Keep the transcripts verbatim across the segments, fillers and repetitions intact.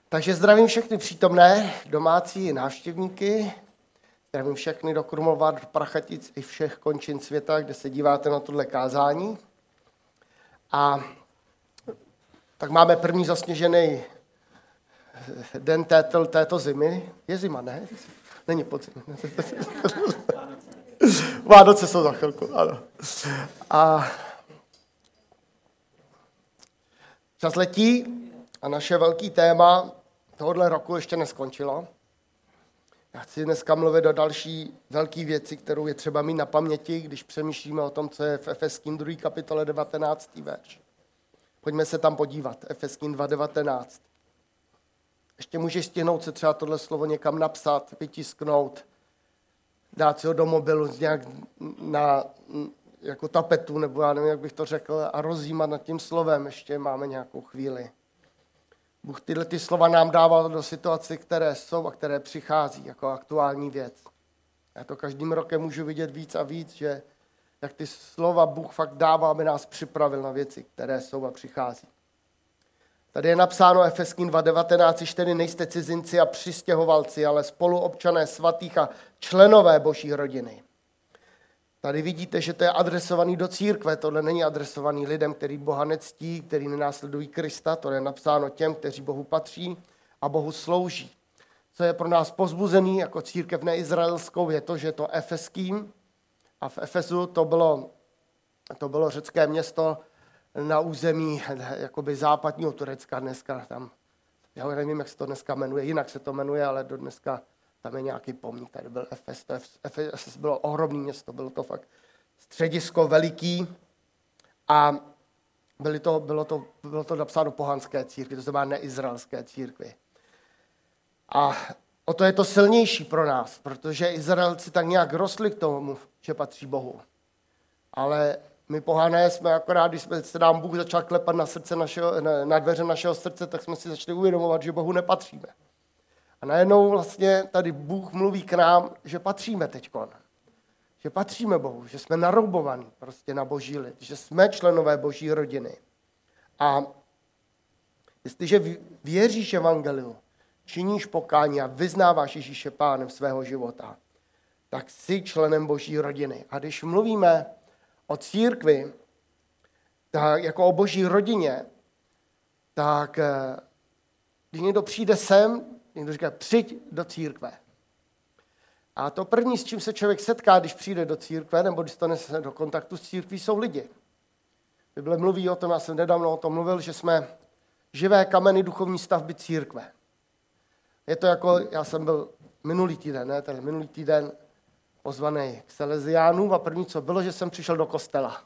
Takže zdravím všechny přítomné, domácí i návštěvníky. Zdravím všechny do Krumlova, do Prachatic i všech končin světa, kde se díváte na tohle kázání. A tak máme první zasněžený den této, této zimy. Je zima, ne? Není podzim. Vánoce jsou za chvilku, ano. A čas letí a naše velké téma tohohle roku ještě neskončilo. Já chci dneska mluvit o další velké věci, kterou je třeba mít na paměti, když přemýšlíme o tom, co je v Efeským druhé kapitole devatenáctý verš. Pojďme se tam podívat, Efeským dva devatenáct. Ještě můžeš stihnout se třeba tohle slovo někam napsat, vytisknout, dát si ho do mobilu nějak na jako tapetu, nebo já nevím, jak bych to řekl, a rozjímat nad tím slovem. Ještě máme nějakou chvíli. Bůh tyhle ty slova nám dává do situací, které jsou a které přichází jako aktuální věc. Já to každým rokem můžu vidět víc a víc, že jak ty slova Bůh fakt dává, aby nás připravil na věci, které jsou a přichází. Tady je napsáno Efeským dva devatenáct, čtyři nejste cizinci a přistěhovalci, ale spoluobčané svatých a členové boží rodiny. Tady vidíte, že to je adresovaný do církve, tohle není adresovaný lidem, který Boha nectí, který nenásledují Krista, to je napsáno těm, kteří Bohu patří a Bohu slouží. Co je pro nás pozbuzený jako církev neizraelskou, je to, že je to Efeským a v Efesu to bylo, to bylo řecké město na území jakoby západního Turecka dneska tam. Já nevím, jak se to dneska jmenuje, jinak se to jmenuje, ale do dneska tam je nějaký pomník, tady byl Efes, to Efes bylo ohromné město, bylo to fakt středisko veliký a byly to, bylo, to, bylo to napsáno pohanské církvi, to znamená neizraelské církvi. A o to je to silnější pro nás, protože Izraelci tak nějak rostli k tomu, že patří Bohu. Ale my pohané jsme akorát, když jsme se nám Bůh začal klepat na, srdce našeho, na, na dveře našeho srdce, tak jsme si začali uvědomovat, že Bohu nepatříme. A najednou vlastně tady Bůh mluví k nám, že patříme teďkon. Že patříme Bohu, že jsme naroubovaní prostě na boží lid, že jsme členové boží rodiny. A jestliže věříš evangeliu, činíš pokání a vyznáváš Ježíše pánem svého života, tak jsi členem boží rodiny. A když mluvíme o církvi, tak jako o boží rodině, tak když někdo přijde sem, někdo říká, přijď do církve. A to první, s čím se člověk setká, když přijde do církve, nebo když to nese do kontaktu s církví, jsou lidi. Bible mluví o tom, já jsem nedávno o tom mluvil, že jsme živé kameny duchovní stavby církve. Je to jako, já jsem byl minulý týden, ne, ten minulý týden pozvaný k Salesiánům a první, co bylo, že jsem přišel do kostela.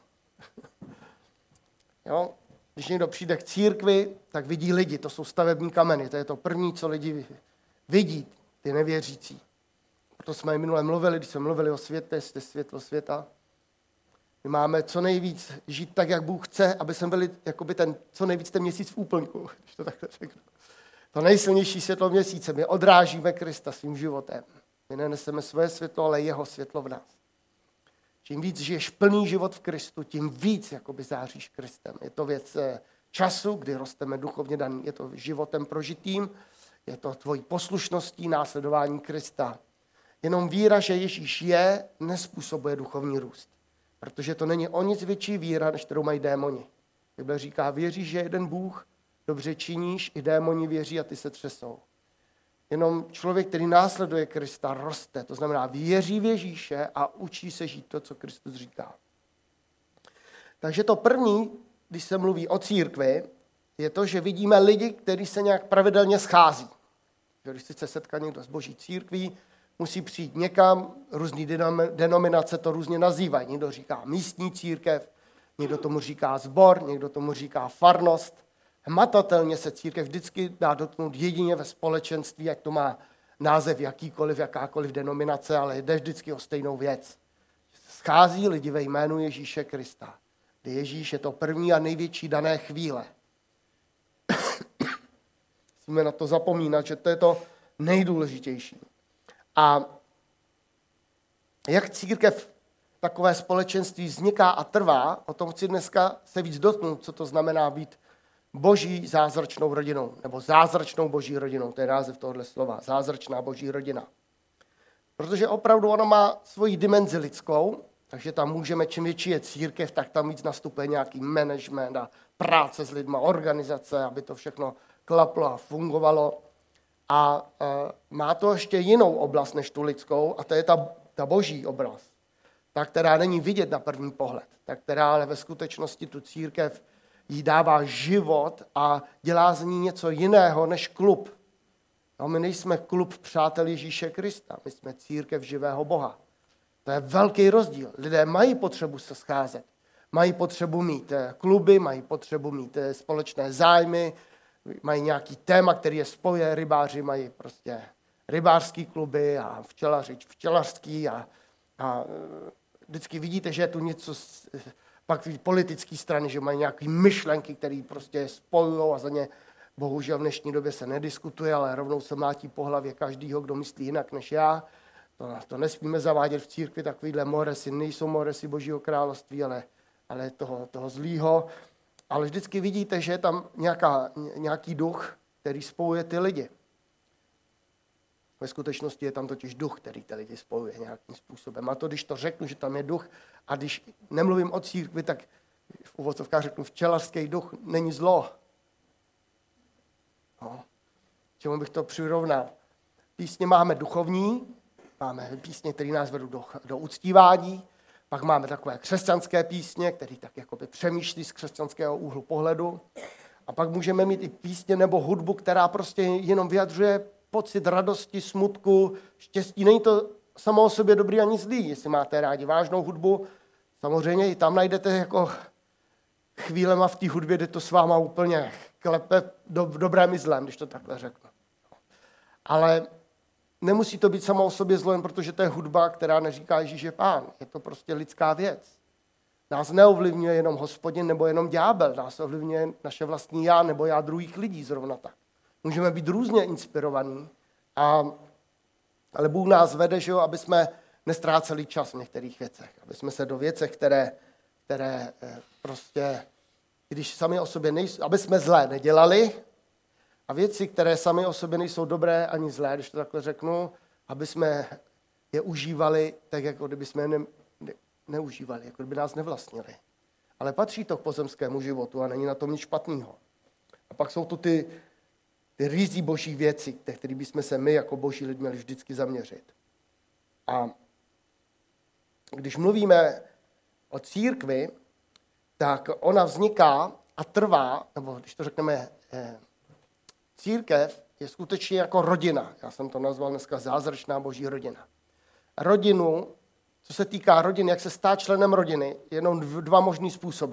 Jo? Když někdo přijde k církvi, tak vidí lidi, to jsou stavební kameny, to je to první, co lidi vidí, ty nevěřící. Proto jsme minule mluvili, když jsme mluvili o světě, jste světlo světa. My máme co nejvíc žít tak, jak Bůh chce, aby jsme byli jakoby ten, co nejvíc ten měsíc v úplňku, když to takhle řeknu. To nejsilnější světlo měsíce, my odrážíme Krista svým životem. My neneseme svoje světlo, ale jeho světlo v nás. Čím víc žiješ plný život v Kristu, tím víc jakoby záříš Kristem. Je to věc času, kdy rosteme duchovně daný. Je to životem prožitým, je to tvojí poslušností, následování Krista. Jenom víra, že Ježíš je, nespůsobuje duchovní růst. Protože to není o nic větší víra, než kterou mají démoni. Bible říká, věříš, že jeden Bůh, dobře činíš, i démoni věří a ty se třesou. Jenom člověk, který následuje Krista, roste. To znamená, věří v Ježíše a učí se žít to, co Kristus říká. Takže to první, když se mluví o církvi, je to, že vidíme lidi, kteří se nějak pravidelně schází. Když se setká někdo z boží církví, musí přijít někam, různý denominace to různě nazývají. Někdo říká místní církev, někdo tomu říká sbor, někdo tomu říká farnost. Hmatatelně se církev vždycky dá dotknout jedině ve společenství, ať to má název jakýkoliv, jakákoliv denominace, ale jde vždycky o stejnou věc. Schází lidi ve jménu Ježíše Krista, kdy Ježíš je to první a největší dané chvíle. Musíme na to zapomínat, že to je to nejdůležitější. A jak církev takové společenství vzniká a trvá, o tom chci dneska se víc dotknout, co to znamená být boží zázračnou rodinou, nebo zázračnou boží rodinou, to je název tohohle slova, zázračná boží rodina. Protože opravdu ona má svoji dimenzi lidskou, takže tam můžeme, čím větší je církev, tak tam víc nastupuje nějaký management a práce s lidma, organizace, aby to všechno klaplo a fungovalo. A e, má to ještě jinou oblast než tu lidskou, a to je ta, ta boží oblast. Ta, která není vidět na první pohled, ta, která ale ve skutečnosti tu církev jí dává život a dělá z ní něco jiného než klub. No, my nejsme klub přátel Ježíše Krista, my jsme církev živého Boha. To je velký rozdíl. Lidé mají potřebu se scházet, mají potřebu mít kluby, mají potřebu mít společné zájmy, mají nějaký téma, který je spojuje, rybáři mají prostě rybářský kluby a včelaři včelařský a, a vždycky vidíte, že je tu něco, pak politické strany, že mají nějaké myšlenky, které prostě spojují a za ně bohužel v dnešní době se nediskutuje, ale rovnou se mlátí po hlavě každýho, kdo myslí jinak než já. To, to nesmíme zavádět v církvi, takovýhle moresy nejsou moresy Božího království, ale, ale toho, toho zlýho. Ale vždycky vidíte, že je tam nějaká, nějaký duch, který spojuje ty lidi. Ve skutečnosti je tam totiž duch, který ty lidi spojuje nějakým způsobem. A to, když to řeknu, že tam je duch, a když nemluvím o církvi, tak v uvozovkách řeknu, včelařský duch není zlo. No. Čemu bych to přirovnal? Písně máme duchovní, máme písně, které nás vedou do, do uctívání, pak máme takové křesťanské písně, které tak jakoby přemýšlí z křesťanského úhlu pohledu. A pak můžeme mít i písně nebo hudbu, která prostě jenom vyjadřuje pocit radosti, smutku, štěstí. Není to samo o sobě dobrý ani zlý. Jestli máte rádi vážnou hudbu, samozřejmě i tam najdete jako chvílema v té hudbě, kde to s váma úplně klepe do, v dobrém i zlém, když to takhle řeknu. Ale nemusí to být samo o sobě zlem, protože to je hudba, která neříká Ježíš je pán. Je to prostě lidská věc. Nás neovlivňuje jenom Hospodin nebo jenom ďábel. Nás ovlivňuje naše vlastní já nebo já druhých lidí zrovna tak. Můžeme být různě inspirovaní, a, ale Bůh nás vede, že jo, aby jsme nestráceli čas v některých věcech. Aby jsme se do věcech, které, které prostě, když sami o sobě nejsou, aby jsme zlé nedělali, a věci, které sami o sobě nejsou dobré ani zlé, když to takhle řeknu, aby jsme je užívali tak, jako kdyby jsme je ne, ne, neužívali, jako kdyby nás nevlastnili. Ale patří to k pozemskému životu a není na tom nic špatného. A pak jsou tu ty, ty rizí boží věci, které bychom se my jako boží lidi měli vždycky zaměřit. A když mluvíme o církvi, tak ona vzniká a trvá, nebo když to řekneme, církev je skutečně jako rodina. Já jsem to nazval dneska zázračná boží rodina. Rodinu, co se týká rodiny, jak se stát členem rodiny, je jenom dva možný způsoby.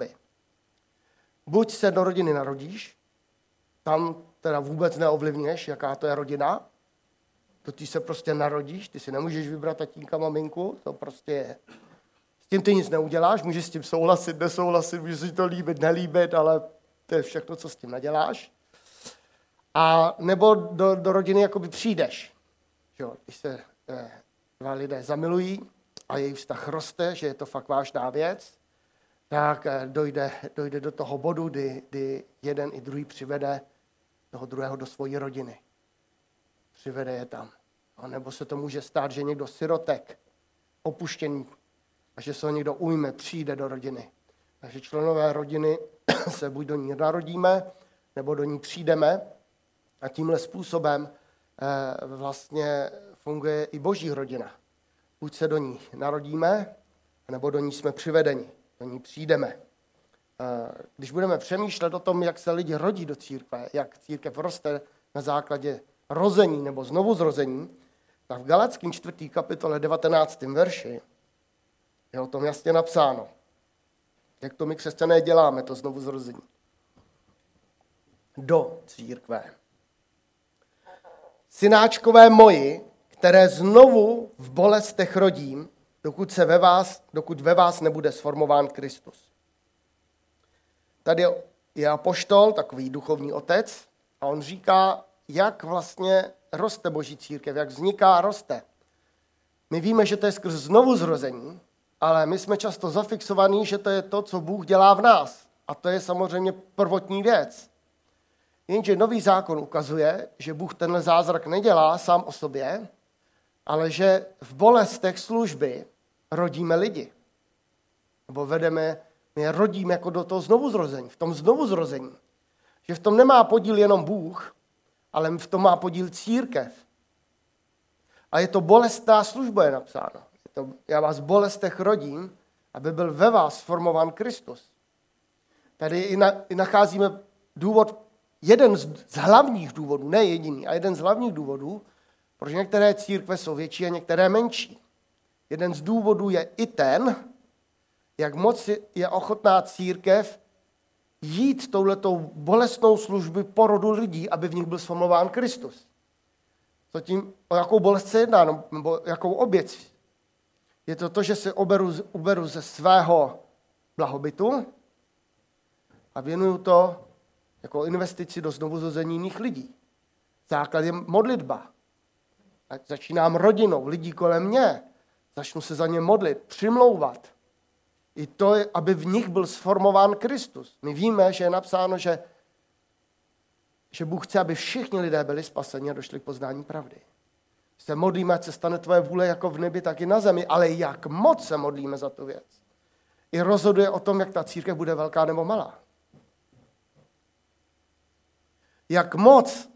Buď se do rodiny narodíš, tam teda vůbec neovlivněš, jaká to je rodina, to ty se prostě narodíš, ty si nemůžeš vybrat tatínka, maminku, to prostě je. S tím ty nic neuděláš, můžeš s tím souhlasit, nesouhlasit, můžeš si to líbit, nelíbit, ale to je všechno, co s tím neděláš. A nebo do, do rodiny jakoby přijdeš. Jo, když se eh, dva lidé zamilují a jejich vztah roste, že je to fakt vážná věc, tak eh, dojde, dojde do toho bodu, kdy, kdy jeden i druhý přivede toho druhého do svojí rodiny. Přivede je tam. A nebo se to může stát, že někdo sirotek, opuštěný, a že se ho někdo ujme, přijde do rodiny. Takže členové rodiny se buď do ní narodíme, nebo do ní přijdeme. A tímhle způsobem eh, vlastně funguje i boží rodina. Buď se do ní narodíme, nebo do ní jsme přivedeni, do ní přijdeme. Eh, když budeme přemýšlet o tom, jak se lidi rodí do církve, jak církev roste na základě rození nebo znovuzrození, tak v Galackým čtvrtý kapitole devatenáctém verši je o tom jasně napsáno. Jak to my křesťané děláme, to znovuzrození. Do církve. Synáčkové moji, které znovu v bolestech rodím, dokud, se ve vás, dokud ve vás nebude sformován Kristus. Tady je apoštol, takový duchovní otec, a on říká, jak vlastně roste boží církev, jak vzniká a roste. My víme, že to je skrz znovuzrození, ale my jsme často zafixovaní, že to je to, co Bůh dělá v nás. A to je samozřejmě prvotní věc. Jenže nový zákon ukazuje, že Bůh tenhle zázrak nedělá sám o sobě, ale že v bolestech služby rodíme lidi. Nebo vedeme, my je rodíme jako do toho znovuzrození, v tom znovuzrození. Že v tom nemá podíl jenom Bůh, ale v tom má podíl církev. A je to bolestná služba, je napsáno. Je to, já vás v bolestech rodím, aby byl ve vás formován Kristus. Tady i, na, i nacházíme důvod, jeden z, z hlavních důvodů, ne jediný, a jeden z hlavních důvodů, proč některé církve jsou větší a některé menší. Jeden z důvodů je i ten, jak moc je ochotná církev jít touhletou bolestnou službu porodu lidí, aby v nich byl sformován Kristus. Co tím, o jakou bolest se jedná, nebo jakou oběť? Je to to, že se oberu, uberu ze svého blahobytu a věnuju to jako investici do znovuzrození jiných lidí. Základ je modlitba. Ať začínám rodinou, lidí kolem mě, začnu se za ně modlit, přimlouvat. I to, je, aby v nich byl sformován Kristus. My víme, že je napsáno, že, že Bůh chce, aby všichni lidé byli spaseni a došli k poznání pravdy. Se modlíme, ať se stane tvoje vůle jako v nebi, tak i na zemi, ale jak moc se modlíme za tu věc. I rozhoduje o tom, jak ta církev bude velká nebo malá. Jak moc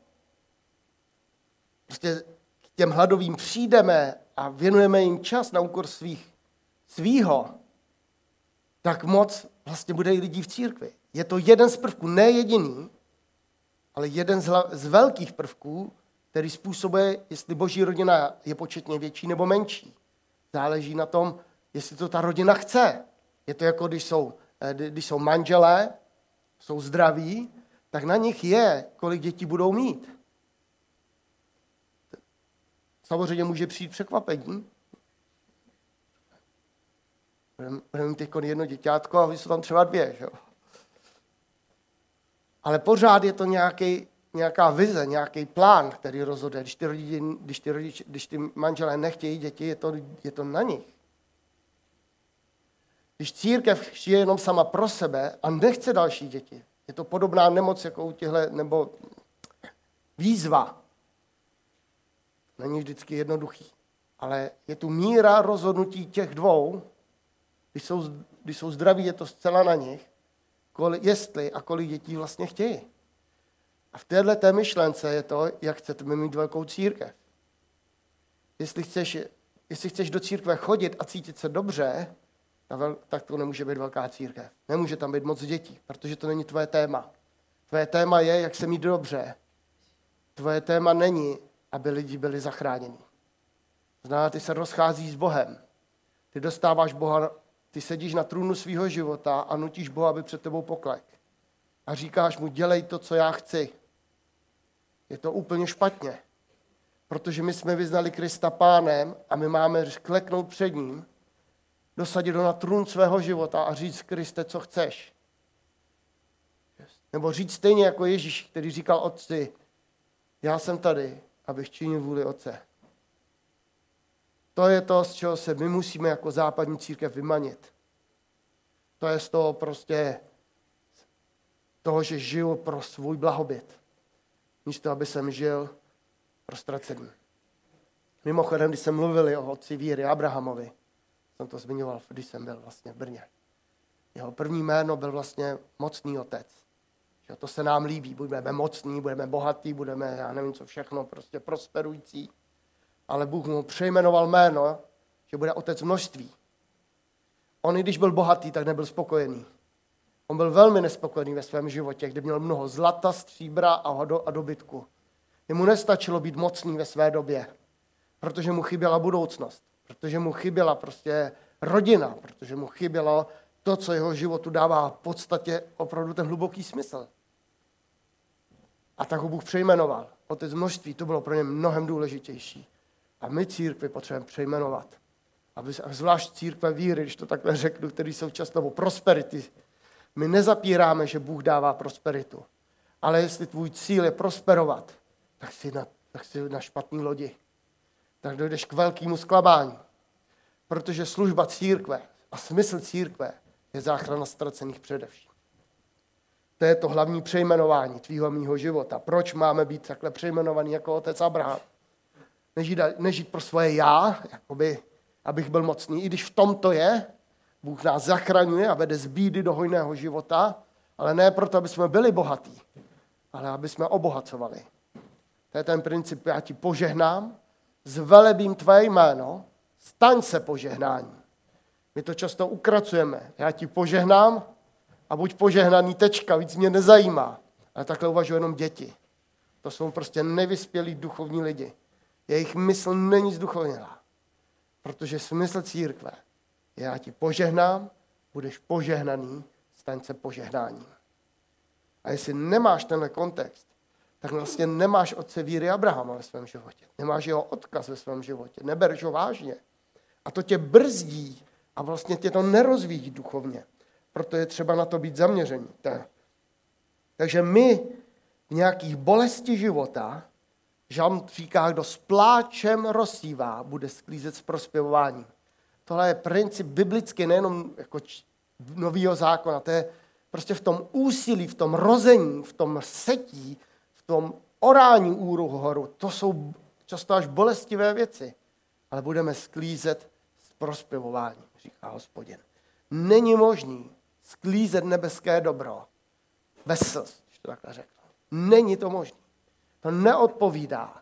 prostě k těm hladovým přijdeme a věnujeme jim čas na úkor svých, svýho, tak moc vlastně bude i lidí v církvi. Je to jeden z prvků, ne jediný, ale jeden z, hla, z velkých prvků, který způsobuje, jestli boží rodina je početně větší nebo menší. Záleží na tom, jestli to ta rodina chce. Je to jako, když jsou, když jsou manželé, jsou zdraví, tak na nich je, kolik dětí budou mít. Samozřejmě může přijít překvapení. Budeme mít teď jedno děťátko a jsou tam třeba dvě. Že? Ale pořád je to nějaký, nějaká vize, nějaký plán, který rozhoduje. Když ty, rodiče, když ty, rodiče, když ty manželé nechtějí děti, je to, je to na nich. Když církev žije jenom sama pro sebe a nechce další děti, je to podobná nemoc jako u těchto, nebo výzva. Není vždycky jednoduchý. Ale je tu míra rozhodnutí těch dvou, když jsou, když jsou zdraví, je to zcela na nich, kolik, jestli a kolik dětí vlastně chtějí. A v této myšlence je to, jak chcete mít velkou církev. Jestli chceš, jestli chceš do církve chodit a cítit se dobře, tak to nemůže být velká církev. Nemůže tam být moc dětí, protože to není tvoje téma. Tvoje téma je, jak se mít dobře. Tvoje téma není, aby lidi byli zachráněni. Znamená, ty se rozcházíš s Bohem. Ty dostáváš Boha, ty sedíš na trůnu svého života a nutíš Boha, aby před tebou poklek. A říkáš mu, dělej to, co já chci. Je to úplně špatně. Protože my jsme vyznali Krista pánem a my máme kleknout před ním, dosadit ho na trůn svého života a říct, Kriste, co chceš. Nebo říct stejně jako Ježíš, který říkal otci, já jsem tady, abych činil vůli otce. To je to, z čeho se my musíme jako západní církev vymanit. To je z toho prostě toho, že žiju pro svůj blahobyt. Místo, aby jsem žil pro ztracení. Mimochodem, když jsme mluvili o otci víry Abrahamovi, jsem to zmiňoval, když jsem byl vlastně v Brně. Jeho první jméno byl vlastně mocný otec. Že to se nám líbí, budeme mocní, budeme bohatí, budeme, já nevím co všechno, prostě prosperující. Ale Bůh mu přejmenoval jméno, že bude otec množství. On, i když byl bohatý, tak nebyl spokojený. On byl velmi nespokojený ve svém životě, kde měl mnoho zlata, stříbra a, do, a dobytku. Jemu nestačilo být mocný ve své době, protože mu chyběla budoucnost, protože mu chyběla prostě rodina, protože mu chybělo to, co jeho životu dává v podstatě opravdu ten hluboký smysl. A tak ho Bůh přejmenoval. Otec množství, to bylo pro ně mnohem důležitější. A my církvi potřebujeme přejmenovat. Aby, zvlášť církve víry, když to takhle řeknu, který jsou často, nebo prosperity. My nezapíráme, že Bůh dává prosperitu. Ale jestli tvůj cíl je prosperovat, tak jsi na, tak jsi na špatný lodi. Tak dojdeš k velkému zklamání. Protože služba církve a smysl církve je záchrana ztracených především. To je to hlavní přejmenování tvýho mýho života. Proč máme být takhle přejmenovaný jako otec Abraham? Nežít, nežít pro svoje já, jakoby, abych byl mocný. I když v tom to je, Bůh nás zachraňuje a vede z bídy do hojného života, ale ne proto, aby jsme byli bohatí, ale aby jsme obohacovali. To je ten princip, já ti požehnám, zvelebím tvé jméno, staň se požehnání. My to často ukracujeme. Já ti požehnám a buď požehnaný, tečka, víc mě nezajímá. Ale takhle uvažují jenom děti. To jsou prostě nevyspělí duchovní lidi. Jejich mysl není zduchovnělá. Protože smysl církve je, já ti požehnám, budeš požehnaný, staň se požehnáním. A jestli nemáš tenhle kontext, tak vlastně nemáš otce víry Abrahama ve svém životě. Nemáš jeho odkaz ve svém životě. Nebereš ho vážně. A to tě brzdí a vlastně tě to nerozvíjí duchovně. Proto je třeba na to být zaměření. Takže my v nějakých bolesti života, Žalm říká, kdo s pláčem rozsívá, bude sklízet s prospěvováním. Tohle je princip biblický, nejenom jako novýho zákona. To je prostě v tom úsilí, v tom rození, v tom setí, v tom orání úru horu. To jsou často až bolestivé věci. Ale budeme sklízet s prospěvováním, říká Hospodin. Není možný sklízet nebeské dobro bez slz, když to takhle řeknu. Není to možné. To neodpovídá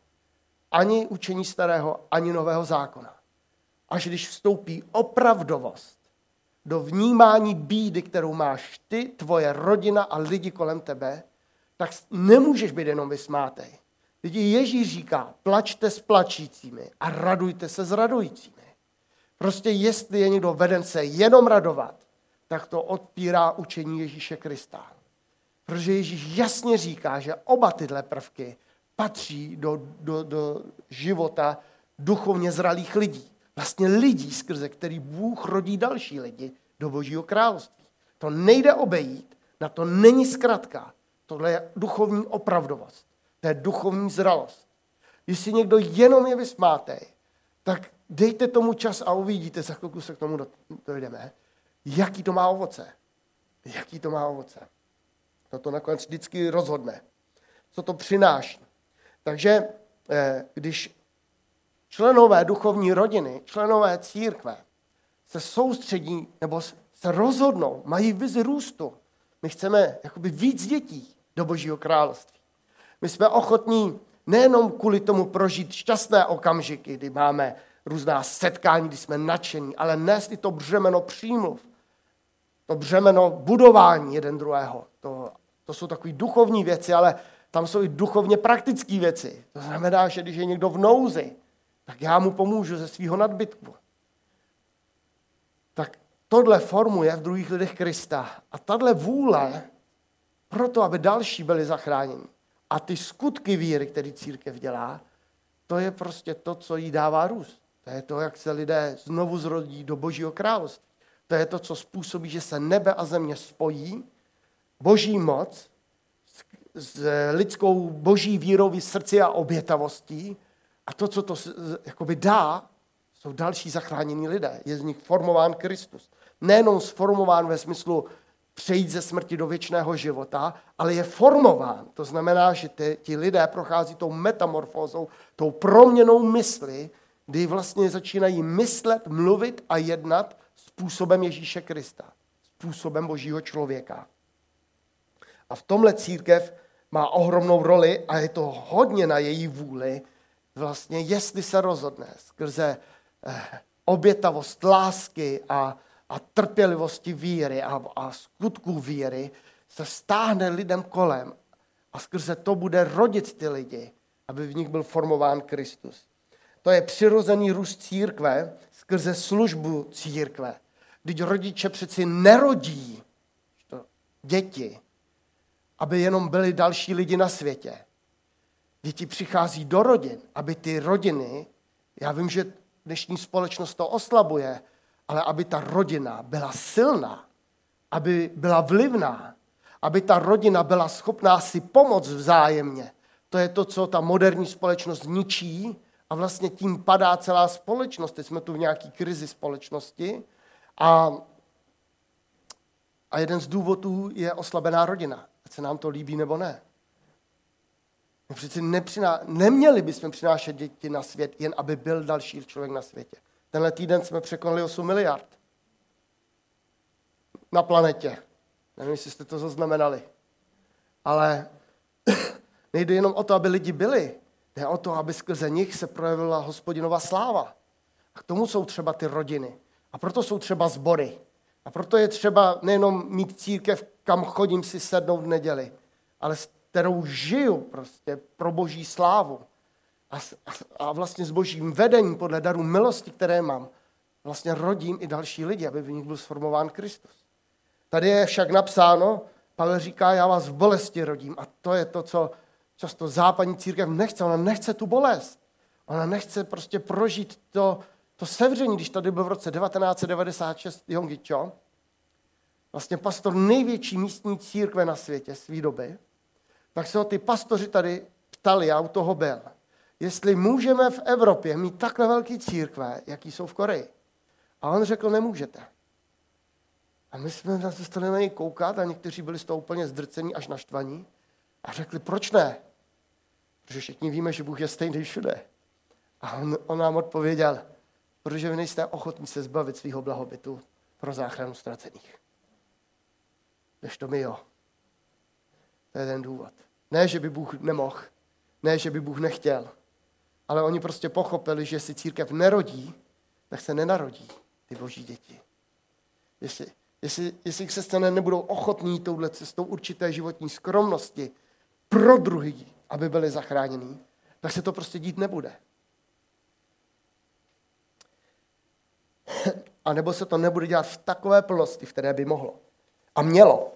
ani učení starého, ani nového zákona. Až když vstoupí opravdovost do vnímání bídy, kterou máš ty, tvoje rodina a lidi kolem tebe, tak nemůžeš být jenom vysmátej. Lidi Ježíš říká, plačte s plačícími a radujte se s radujícími. Prostě jestli je někdo veden se jenom radovat, tak to odpírá učení Ježíše Krista. Protože Ježíš jasně říká, že oba tyhle prvky patří do, do, do života duchovně zralých lidí. Vlastně lidí, skrze který Bůh rodí další lidi do Božího království. To nejde obejít, na to není zkratka. Tohle je duchovní opravdovost. To je duchovní zralost. Jestli někdo jenom je vysmátej, tak dejte tomu čas a uvidíte, za chvilku se k tomu dojdeme, jaký to má ovoce. Jaký to má ovoce. To nakonec vždycky rozhodne, co to přináší. Takže když členové duchovní rodiny, členové církve se soustředí nebo se rozhodnou, mají vizi růstu. My chceme jakoby víc dětí do Božího království. My jsme ochotní nejenom kvůli tomu prožít šťastné okamžiky, kdy máme různá setkání, kdy jsme nadšení, ale nést i to břemeno přímluv, to břemeno budování jeden druhého. To, to jsou takové duchovní věci, ale tam jsou i duchovně praktické věci. To znamená, že když je někdo v nouzi, tak já mu pomůžu ze svého nadbytku. Tak tohle formuje v druhých lidech Krista. A tahle vůle proto, aby další byli zachráněni. A ty skutky víry, které církev dělá, to je prostě to, co jí dává růst. To je to, jak se lidé znovu zrodí do Božího království. To je to, co způsobí, že se nebe a země spojí, Boží moc s lidskou boží vírou v srdci a obětavostí a to, co to jakoby dá, jsou další zachránění lidé. Je z nich formován Kristus. Nejenom sformován ve smyslu přejít ze smrti do věčného života, ale je formován. To znamená, že ty, ti lidé prochází tou metamorfózou, tou proměnou mysli, kdy vlastně začínají myslet, mluvit a jednat způsobem Ježíše Krista, způsobem Božího člověka. A v tomhle církev má ohromnou roli a je to hodně na její vůli, vlastně jestli se rozhodne skrze eh, obětavost lásky a, a trpělivosti víry a, a skutků víry, se stáhne lidem kolem a skrze to bude rodit ty lidi, aby v nich byl formován Kristus. To je přirozený růst církve skrze službu církve. Když rodiče přeci nerodí děti, aby jenom byli další lidi na světě. Děti přichází do rodin, aby ty rodiny, já vím, že dnešní společnost to oslabuje, ale aby ta rodina byla silná, aby byla vlivná, aby ta rodina byla schopná si pomoct vzájemně. To je to, co ta moderní společnost ničí a vlastně tím padá celá společnost. Teď jsme tu v nějaký krizi společnosti a, a jeden z důvodů je oslabená rodina. ať se nám to líbí nebo ne. My přeci nepřiná... neměli bychom přinášet děti na svět, jen aby byl další člověk na světě. Tenhle týden jsme překonali osm miliard na planetě. Nevím, jestli jste to zaznamenali. Ale nejde jenom o to, aby lidi byli. Jde o to, aby skrze nich se projevila Hospodinova sláva. A k tomu jsou třeba ty rodiny. A proto jsou třeba sbory. A proto je třeba nejenom mít církev, kam chodím si sednout v neděli, ale s kterou žiju prostě pro boží slávu. A, a, a vlastně s božím vedením podle darů milosti, které mám, vlastně rodím i další lidi, aby v nich byl sformován Kristus. Tady je však napsáno, Pavel říká, já vás v bolesti rodím. A to je to, co často západní církev nechce. Ona nechce tu bolest. Ona nechce prostě prožít to, to sevření, když tady byl v roce devatenáct set devadesát šest Yonggi Cho, vlastně pastor největší místní církve na světě své doby, tak se ho ty pastoři tady ptali, já u toho byl, jestli můžeme v Evropě mít takhle velké církve, jaký jsou v Koreji. A on řekl, nemůžete. A my jsme na to stali na něj koukat a někteří byli z toho úplně zdrcení až naštvaní a řekli, proč ne? Protože všichni víme, že Bůh je stejný všude. A on, on nám odpověděl, protože vy nejste ochotní se zbavit svého blahobytu pro záchranu ztracených. Než to my jo. To je ten důvod. Ne, že by Bůh nemohl, ne, že by Bůh nechtěl, ale oni prostě pochopili, že si církev nerodí, tak se nenarodí ty boží děti. Jestli, jestli, jestli křesťané nebudou ochotní touhle cestou určité životní skromnosti pro druhý, aby byli zachráněni, tak se to prostě dít nebude. A nebo se to nebude dělat v takové plnosti, v které by mohlo. A mělo.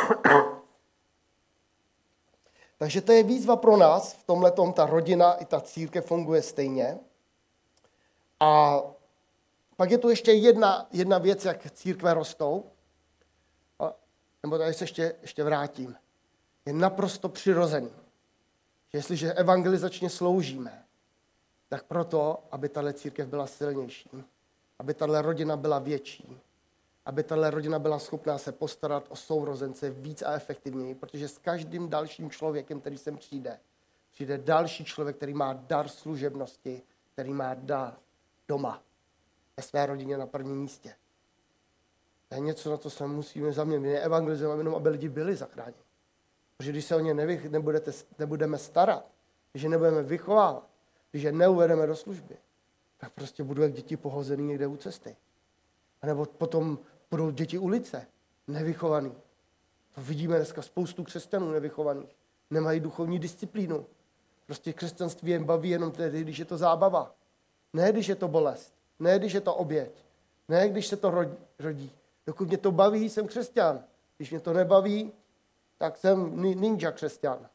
Takže to je výzva pro nás, v tomhletom ta rodina i ta církev funguje stejně. A pak je tu ještě jedna, jedna věc, jak církve rostou, a, nebo tady se ještě, ještě vrátím. Je naprosto přirozený, že jestliže evangelizačně sloužíme, tak proto, aby tahle církev byla silnější, aby tahle rodina byla větší, aby tahle rodina byla schopná se postarat o sourozence víc a efektivněji, protože s každým dalším člověkem, který sem přijde, přijde další člověk, který má dar služebnosti, který má dar doma, ve své rodině na prvním místě. To je něco, na co se musíme zaměřit. My neevangelizujeme jenom, aby lidi byli zachráněni. Protože když se o ně nevych, nebudete, nebudeme starat, když je nebudeme vychovávat, když je neuvedeme do služby, tak prostě budou jak děti pohozený někde u cesty. A nebo potom budou děti ulice, nevychovaný. To vidíme dneska spoustu křesťanů nevychovaných. Nemají duchovní disciplínu. Prostě křesťanství jen baví jenom tehdy, když je to zábava. Ne, když je to bolest. Ne, když je to oběť. Ne, když se to rodí. Dokud mě to baví, jsem křesťan. Když mě to nebaví, tak jsem ninja křesťan.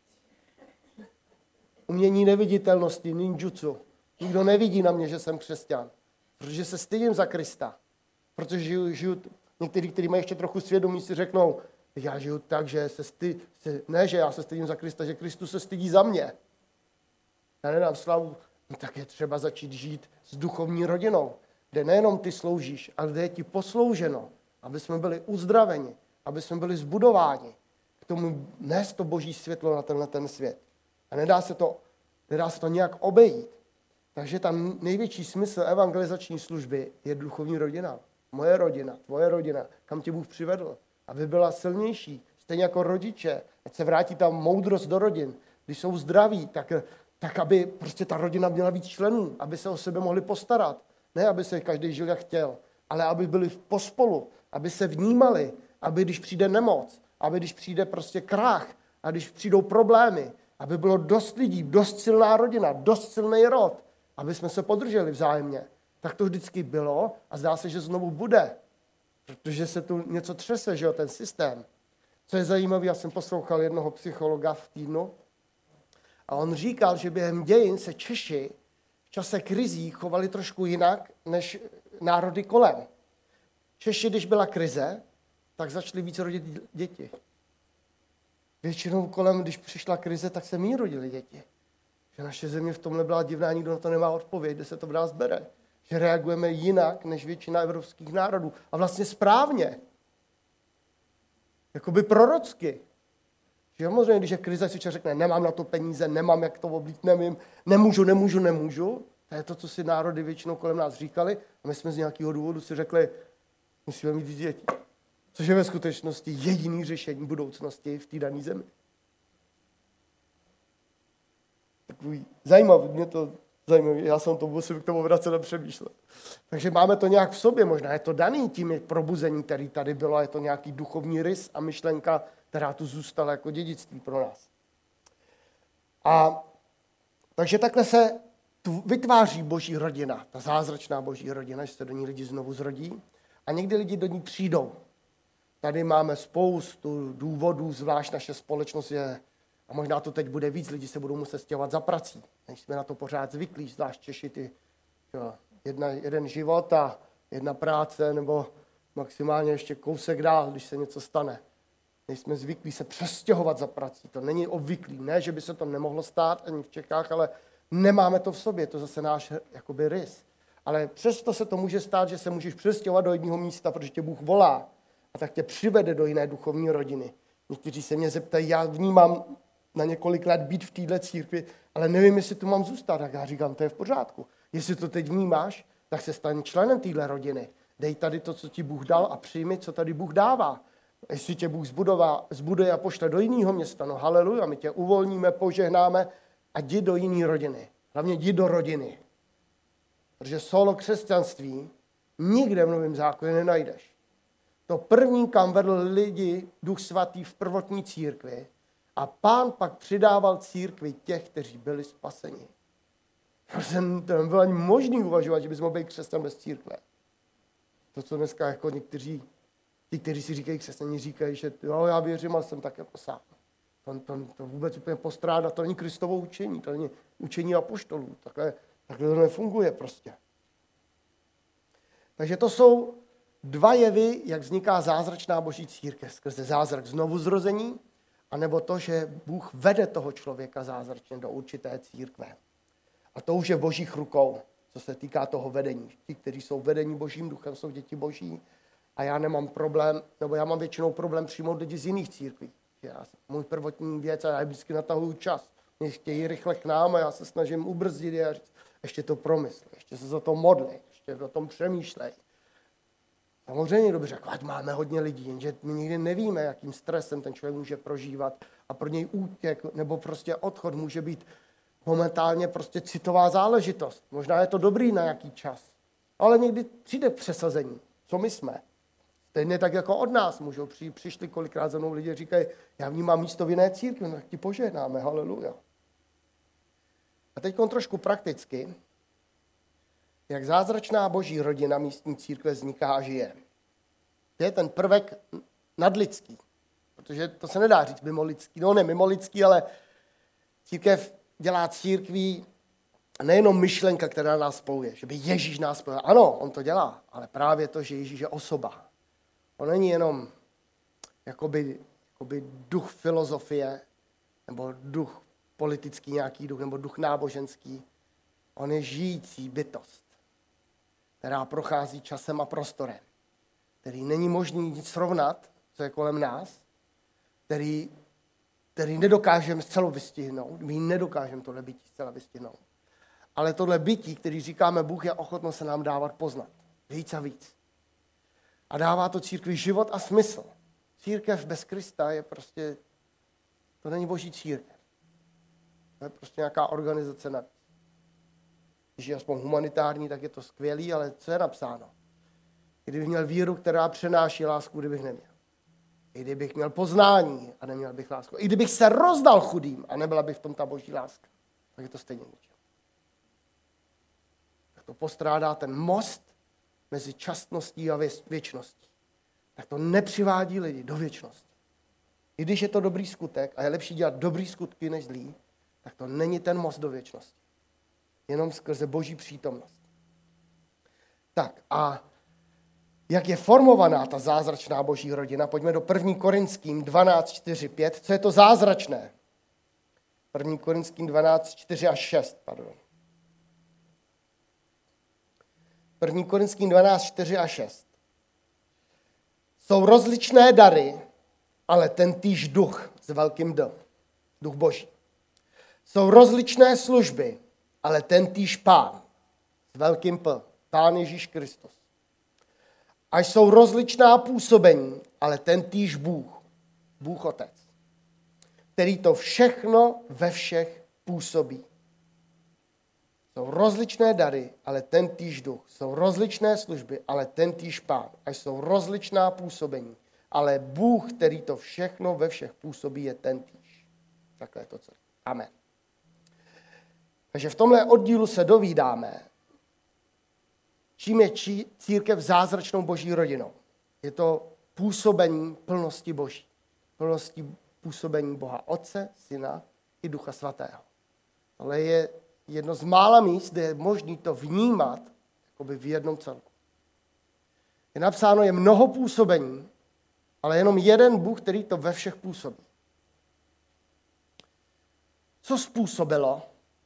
Umění neviditelnosti, ninjutsu. Nikdo nevidí na mě, že jsem křesťan. Protože se stydím za Krista. Protože žiju, žiju někteří, kteří mají ještě trochu svědomí, si řeknou, já žiju tak, že se stydím, ne, že já se stydím za Krista, že Kristus se stydí za mě. Já nedám slavu, no tak je třeba začít žít s duchovní rodinou, kde nejenom ty sloužíš, ale kde je ti poslouženo, aby jsme byli uzdraveni, aby jsme byli zbudováni, k tomu nést to boží světlo na tenhle ten svět. A nedá se to, nedá se to nějak obejít. Takže tam největší smysl evangelizační služby je duchovní rodina. Moje rodina, tvoje rodina, kam tě Bůh přivedl, aby byla silnější, stejně jako rodiče, ať se vrátí ta moudrost do rodin. Když jsou zdraví, tak, tak aby prostě ta rodina měla víc členů, aby se o sebe mohli postarat. Ne, aby se každý žil, jak chtěl, ale aby byli pospolu, aby se vnímali, aby když přijde nemoc, aby když přijde prostě krach a když přijdou problémy, aby bylo dost lidí, dost silná rodina, dost silný rod, aby jsme se podrželi vzájemně. Tak to vždycky bylo a zdá se, že znovu bude. Protože se tu něco třese, že jo, ten systém. Co je zajímavé, já jsem poslouchal jednoho psychologa v týdnu a on říkal, že během dějin se Češi v čase krizí chovali trošku jinak než národy kolem. Češi, když byla krize, tak začali víc rodit děti. Většinou kolem, když přišla krize, tak se míň rodili děti. Že naše země v tomhle byla divná, nikdo na to nemá odpověď, kde se to v nás bere. Že reagujeme jinak než většina evropských národů. A vlastně správně. Jakoby prorocky. Že samozřejmě, když je krize, si člověk řekne, nemám na to peníze, nemám jak to oblít, nevím, nemůžu, nemůžu, nemůžu. To je to, co si národy většinou kolem nás říkali. A my jsme z nějakého důvodu si řekli, musíme mít děti. Což je ve skutečnosti jediný řešení budoucnosti v té dané zemi. Takový zajímavý, mě to zajímavý, já jsem to musím k tomu vracet a přemýšlet. Takže máme to nějak v sobě, možná je to daný tím probuzení, který tady bylo, je to nějaký duchovní rys a myšlenka, která tu zůstala jako dědictví pro nás. A takže takhle se vytváří boží rodina, ta zázračná boží rodina, že se do ní lidi znovu zrodí a někdy lidi do ní přijdou. Tady máme spoustu důvodů, zvlášť naše společnost je, a možná to teď bude víc, lidi se budou muset stěhovat za prací. Než jsme na to pořád zvyklí, zvlášť Češi, ty, jo, jedna, jeden život a jedna práce, nebo maximálně ještě kousek dál, když se něco stane. Než jsme zvyklí se přestěhovat za prací. To není obvyklý, ne, že by se to nemohlo stát ani v Čechách, ale nemáme to v sobě, to zase náš jakoby rys. Ale přesto se to může stát, že se můžeš přestěhovat do jednoho místa, protože tě Bůh volá a tak tě přivede do jiné duchovní rodiny. Někteří se mě zeptají, já vnímám na několik let být v téhle církvi, ale nevím, jestli tu mám zůstat. Tak já říkám, to je v pořádku. Jestli to teď vnímáš, tak se staň členem téhle rodiny. Dej tady to, co ti Bůh dal a přijmi, co tady Bůh dává. Jestli tě Bůh zbudová, zbuduje a pošle do jiného města, no haleluja, my tě uvolníme, požehnáme a jdi do jiné rodiny. Hlavně jdi do rodiny. Protože solo křesťanství nikde v Novém zákoně nenajdeš. To první, kam vedl lidi Duch Svatý v prvotní církvi, a Pán pak přidával církvi těch, kteří byli spaseni. To nebylo ani možný uvažovat, že bys mohl být křesťan bez církve. To, co dneska jako někteří, ti, kteří si říkají křesťané, říkají, že jo, já věřím, ale jsem tak jako sám. To, to, to vůbec úplně postrádá, to není Kristovo učení, to není učení apoštolů. Takhle, takhle to nefunguje prostě. Takže to jsou dva jevy, jak vzniká zázračná boží církev. Skrze zázrak znovuzrození, anebo to, že Bůh vede toho člověka zázračně do určité církve. A to už je v božích rukou, co se týká toho vedení. Ti, kteří jsou vedení božím duchem, jsou děti boží. A já nemám problém, nebo já mám většinou problém přijmout lidi z jiných církví. Já, můj prvotní věc, a já vždycky natahuju čas. Mě chtějí rychle k nám a já se snažím ubrzdit a říct, ještě to promysl, ještě se za to modlej, ještě o tom přemýšlej. Samozřejmě dobře, ať máme hodně lidí, jenže my nikdy nevíme, jakým stresem ten člověk může prožívat a pro něj útěk nebo prostě odchod může být momentálně prostě citová záležitost. Možná je to dobrý na nějaký čas, ale někdy přijde přesazení, co my jsme. Stejně tak jako od nás můžou přijít, přišli kolikrát za mnou lidi a říkají, já vnímám místo v jiné církvi, no tak ti požehnáme, haleluja. A teď trošku prakticky, jak zázračná boží rodina místní církve vzniká a žije. To je ten prvek nadlidský, protože to se nedá říct mimo lidský, no ne mimo lidský, ale církev dělá církví nejenom myšlenka, která nás spojuje, že by Ježíš nás spojil. Ano, on to dělá, ale právě to, že Ježíš je osoba. On není jenom jakoby, jakoby duch filozofie, nebo duch politický nějaký duch, nebo duch náboženský. On je žijící bytost, která prochází časem a prostorem, který není možný nic srovnat, co je kolem nás, který, který nedokážeme zcela vystihnout, my nedokážeme tohle bytí zcela vystihnout. Ale tohle bytí, který říkáme, Bůh je ochotno se nám dávat poznat. Víc a víc. A dává to církvi život a smysl. Církev bez Krista je prostě, to není boží církev. To je prostě nějaká organizace navíc. Když je aspoň humanitární, tak je to skvělý, ale co je napsáno? Kdybych měl víru, která přenáší lásku, kdybych neměl. I kdybych měl poznání a neměl bych lásku. I kdybych se rozdal chudým a nebyla by v tom ta boží láska, tak je to stejně ničem. Tak to postrádá ten most mezi časností a věčností. Tak to nepřivádí lidi do věčnosti. I když je to dobrý skutek a je lepší dělat dobrý skutky než zlý, tak to není ten most do věčnosti. Jenom skrze boží přítomnost. Tak a jak je formovaná ta zázračná boží rodina? Pojďme do první Korinským dvanáct, čtyři, pět. Co je to zázračné? první Korinským dvanáct, čtyři až šest. Pardon. první Korinským dvanáct, čtyři a šest. Jsou rozličné dary, ale ten týž duch. s velkým D, duch Boží. Jsou rozličné služby, ale tentýž Pán s velkým P, Pán Ježíš Kristus. A jsou rozličná působení, ale tentýž Bůh, Bůh Otec, který to všechno ve všech působí. Jsou rozličné dary, ale tentýž duch. Jsou rozličné služby, ale tentýž Pán. A jsou rozličná působení, ale Bůh, který to všechno ve všech působí, je tentýž. Takhle je to celé. Amen. Takže v tomhle oddílu se dovídáme, čím je či, církev zázračnou boží rodinou. Je to působení plnosti boží. Plnosti působení Boha Otce, Syna i Ducha Svatého. Ale je jedno z mála míst, kde je možné to vnímat jakoby v jednom celku. Je napsáno, je mnoho působení, ale jenom jeden Bůh, který to ve všech působí. Co způsobilo,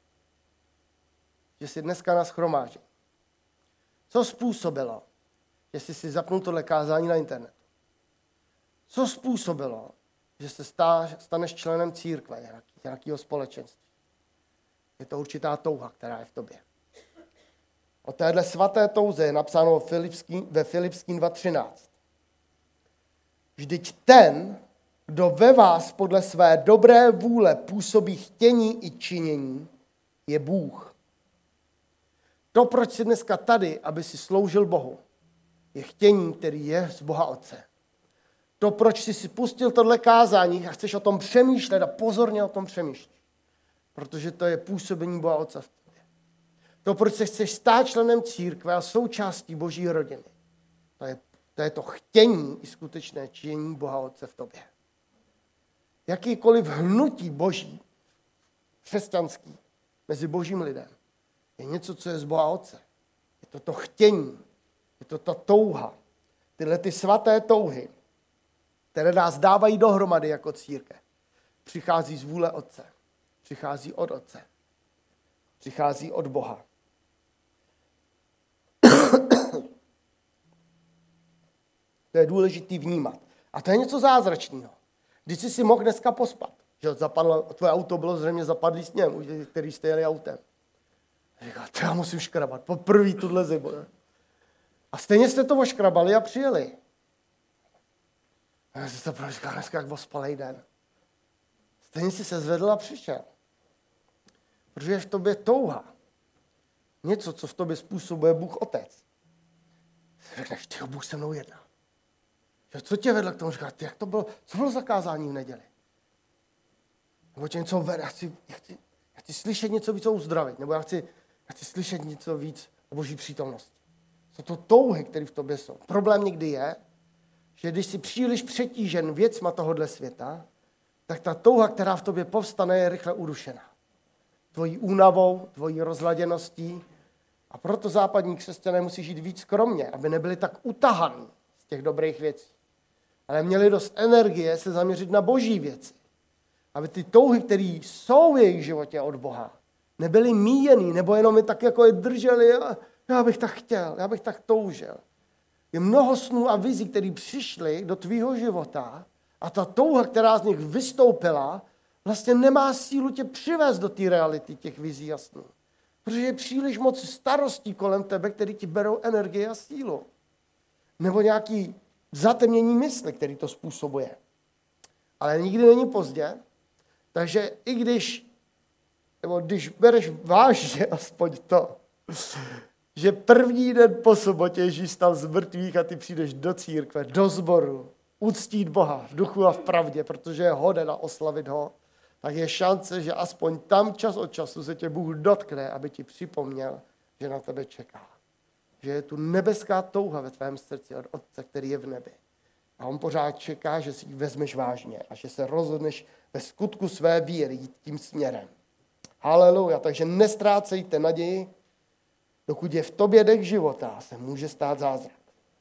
že jsi dneska na shromáždění? Co způsobilo, že jsi si zapnul tohle kázání na internetu? Co způsobilo, že se stáš, staneš členem církve, nějaký, nějakého společenství? Je to určitá touha, která je v tobě. O téhle svaté touze je napsáno ve Filipským dva třináct. Vždyť ten, kdo ve vás podle své dobré vůle působí chtění i činění, je Bůh. To, proč jsi dneska tady, aby si sloužil Bohu, je chtění, který je z Boha Otce. To, proč jsi si pustil tohle kázání a chceš o tom přemýšlet a pozorně o tom přemýšlíš. Protože to je působení Boha Otce v tobě. To, proč se chceš stát členem církve a součástí Boží rodiny. To je, to je to chtění i skutečné činění Boha Otce v tobě. Jakýkoliv hnutí Boží, křesťanský, mezi Božím lidem, je něco, co je z Boha Otce. Je to to chtění, je to ta touha. Tyhle ty svaté touhy, které nás dávají dohromady jako církev, přichází z vůle Otce. Přichází od Otce. Přichází od Boha. To je důležitý vnímat. A to je něco zázračného. Když jsi si mohl dneska pospat, že zapadlo, tvoje auto bylo zřejmě zapadlý sněm, který jste jeli autem. A říkal, to já musím škrabat, poprvé tuhle zimu. A stejně jste to oškrabali a přijeli. A já jsem se říkal, dneska jak ospalej den. Stejně jsi se zvedl a přišel. Protože je v tobě touha. Něco, co v tobě způsobuje Bůh Otec. Řekneš, tyjo, Bůh se mnou jedná. Co tě vedlo k tomu? Říká, jak to bylo? Co bylo zakázání v neděli? Nebo tě něco vede? Já chci, já chci, já chci slyšet něco víc o uzdravit. Nebo já chci, já chci slyšet něco víc o Boží přítomnosti. Jsou to touhy, které v tobě jsou. Problém někdy je, že když jsi příliš přetížen věcma tohohle světa, tak ta touha, která v tobě povstane, je rychle urušena. Tvojí únavou, tvojí rozladěností. A proto západní křesťané musí žít víc skromně, aby nebyli tak utahaní z těch dobrých věcí. Ale měli dost energie se zaměřit na boží věci. Aby ty touhy, které jsou v jejich životě od Boha, nebyly míjený, nebo jenom je tak jako je drželi. A já bych tak chtěl, já bych tak toužil. Je mnoho snů a vizí, které přišly do tvýho života a ta touha, která z nich vystoupila, vlastně nemá sílu tě přivést do té reality těch vizí a snů. Protože je příliš moc starostí kolem tebe, které ti berou energii a sílu. Nebo nějaký zatemnění mysli, který to způsobuje. Ale nikdy není pozdě, takže i když, nebo když bereš vážně aspoň to, že první den po sobotě Ježíš stal z mrtvých a ty přijdeš do církve, do sboru, uctít Boha v duchu a v pravdě, protože je hoden a oslavit ho, tak je šance, že aspoň tam čas od času se tě Bůh dotkne, aby ti připomněl, že na tebe čeká. Že je tu nebeská touha ve tvém srdci od Otce, který je v nebi. A on pořád čeká, že si ji vezmeš vážně a že se rozhodneš ve skutku své víry jít tím směrem. Haleluja, takže nestrácejte naději, dokud je v tobě dech života, se může stát zázrak.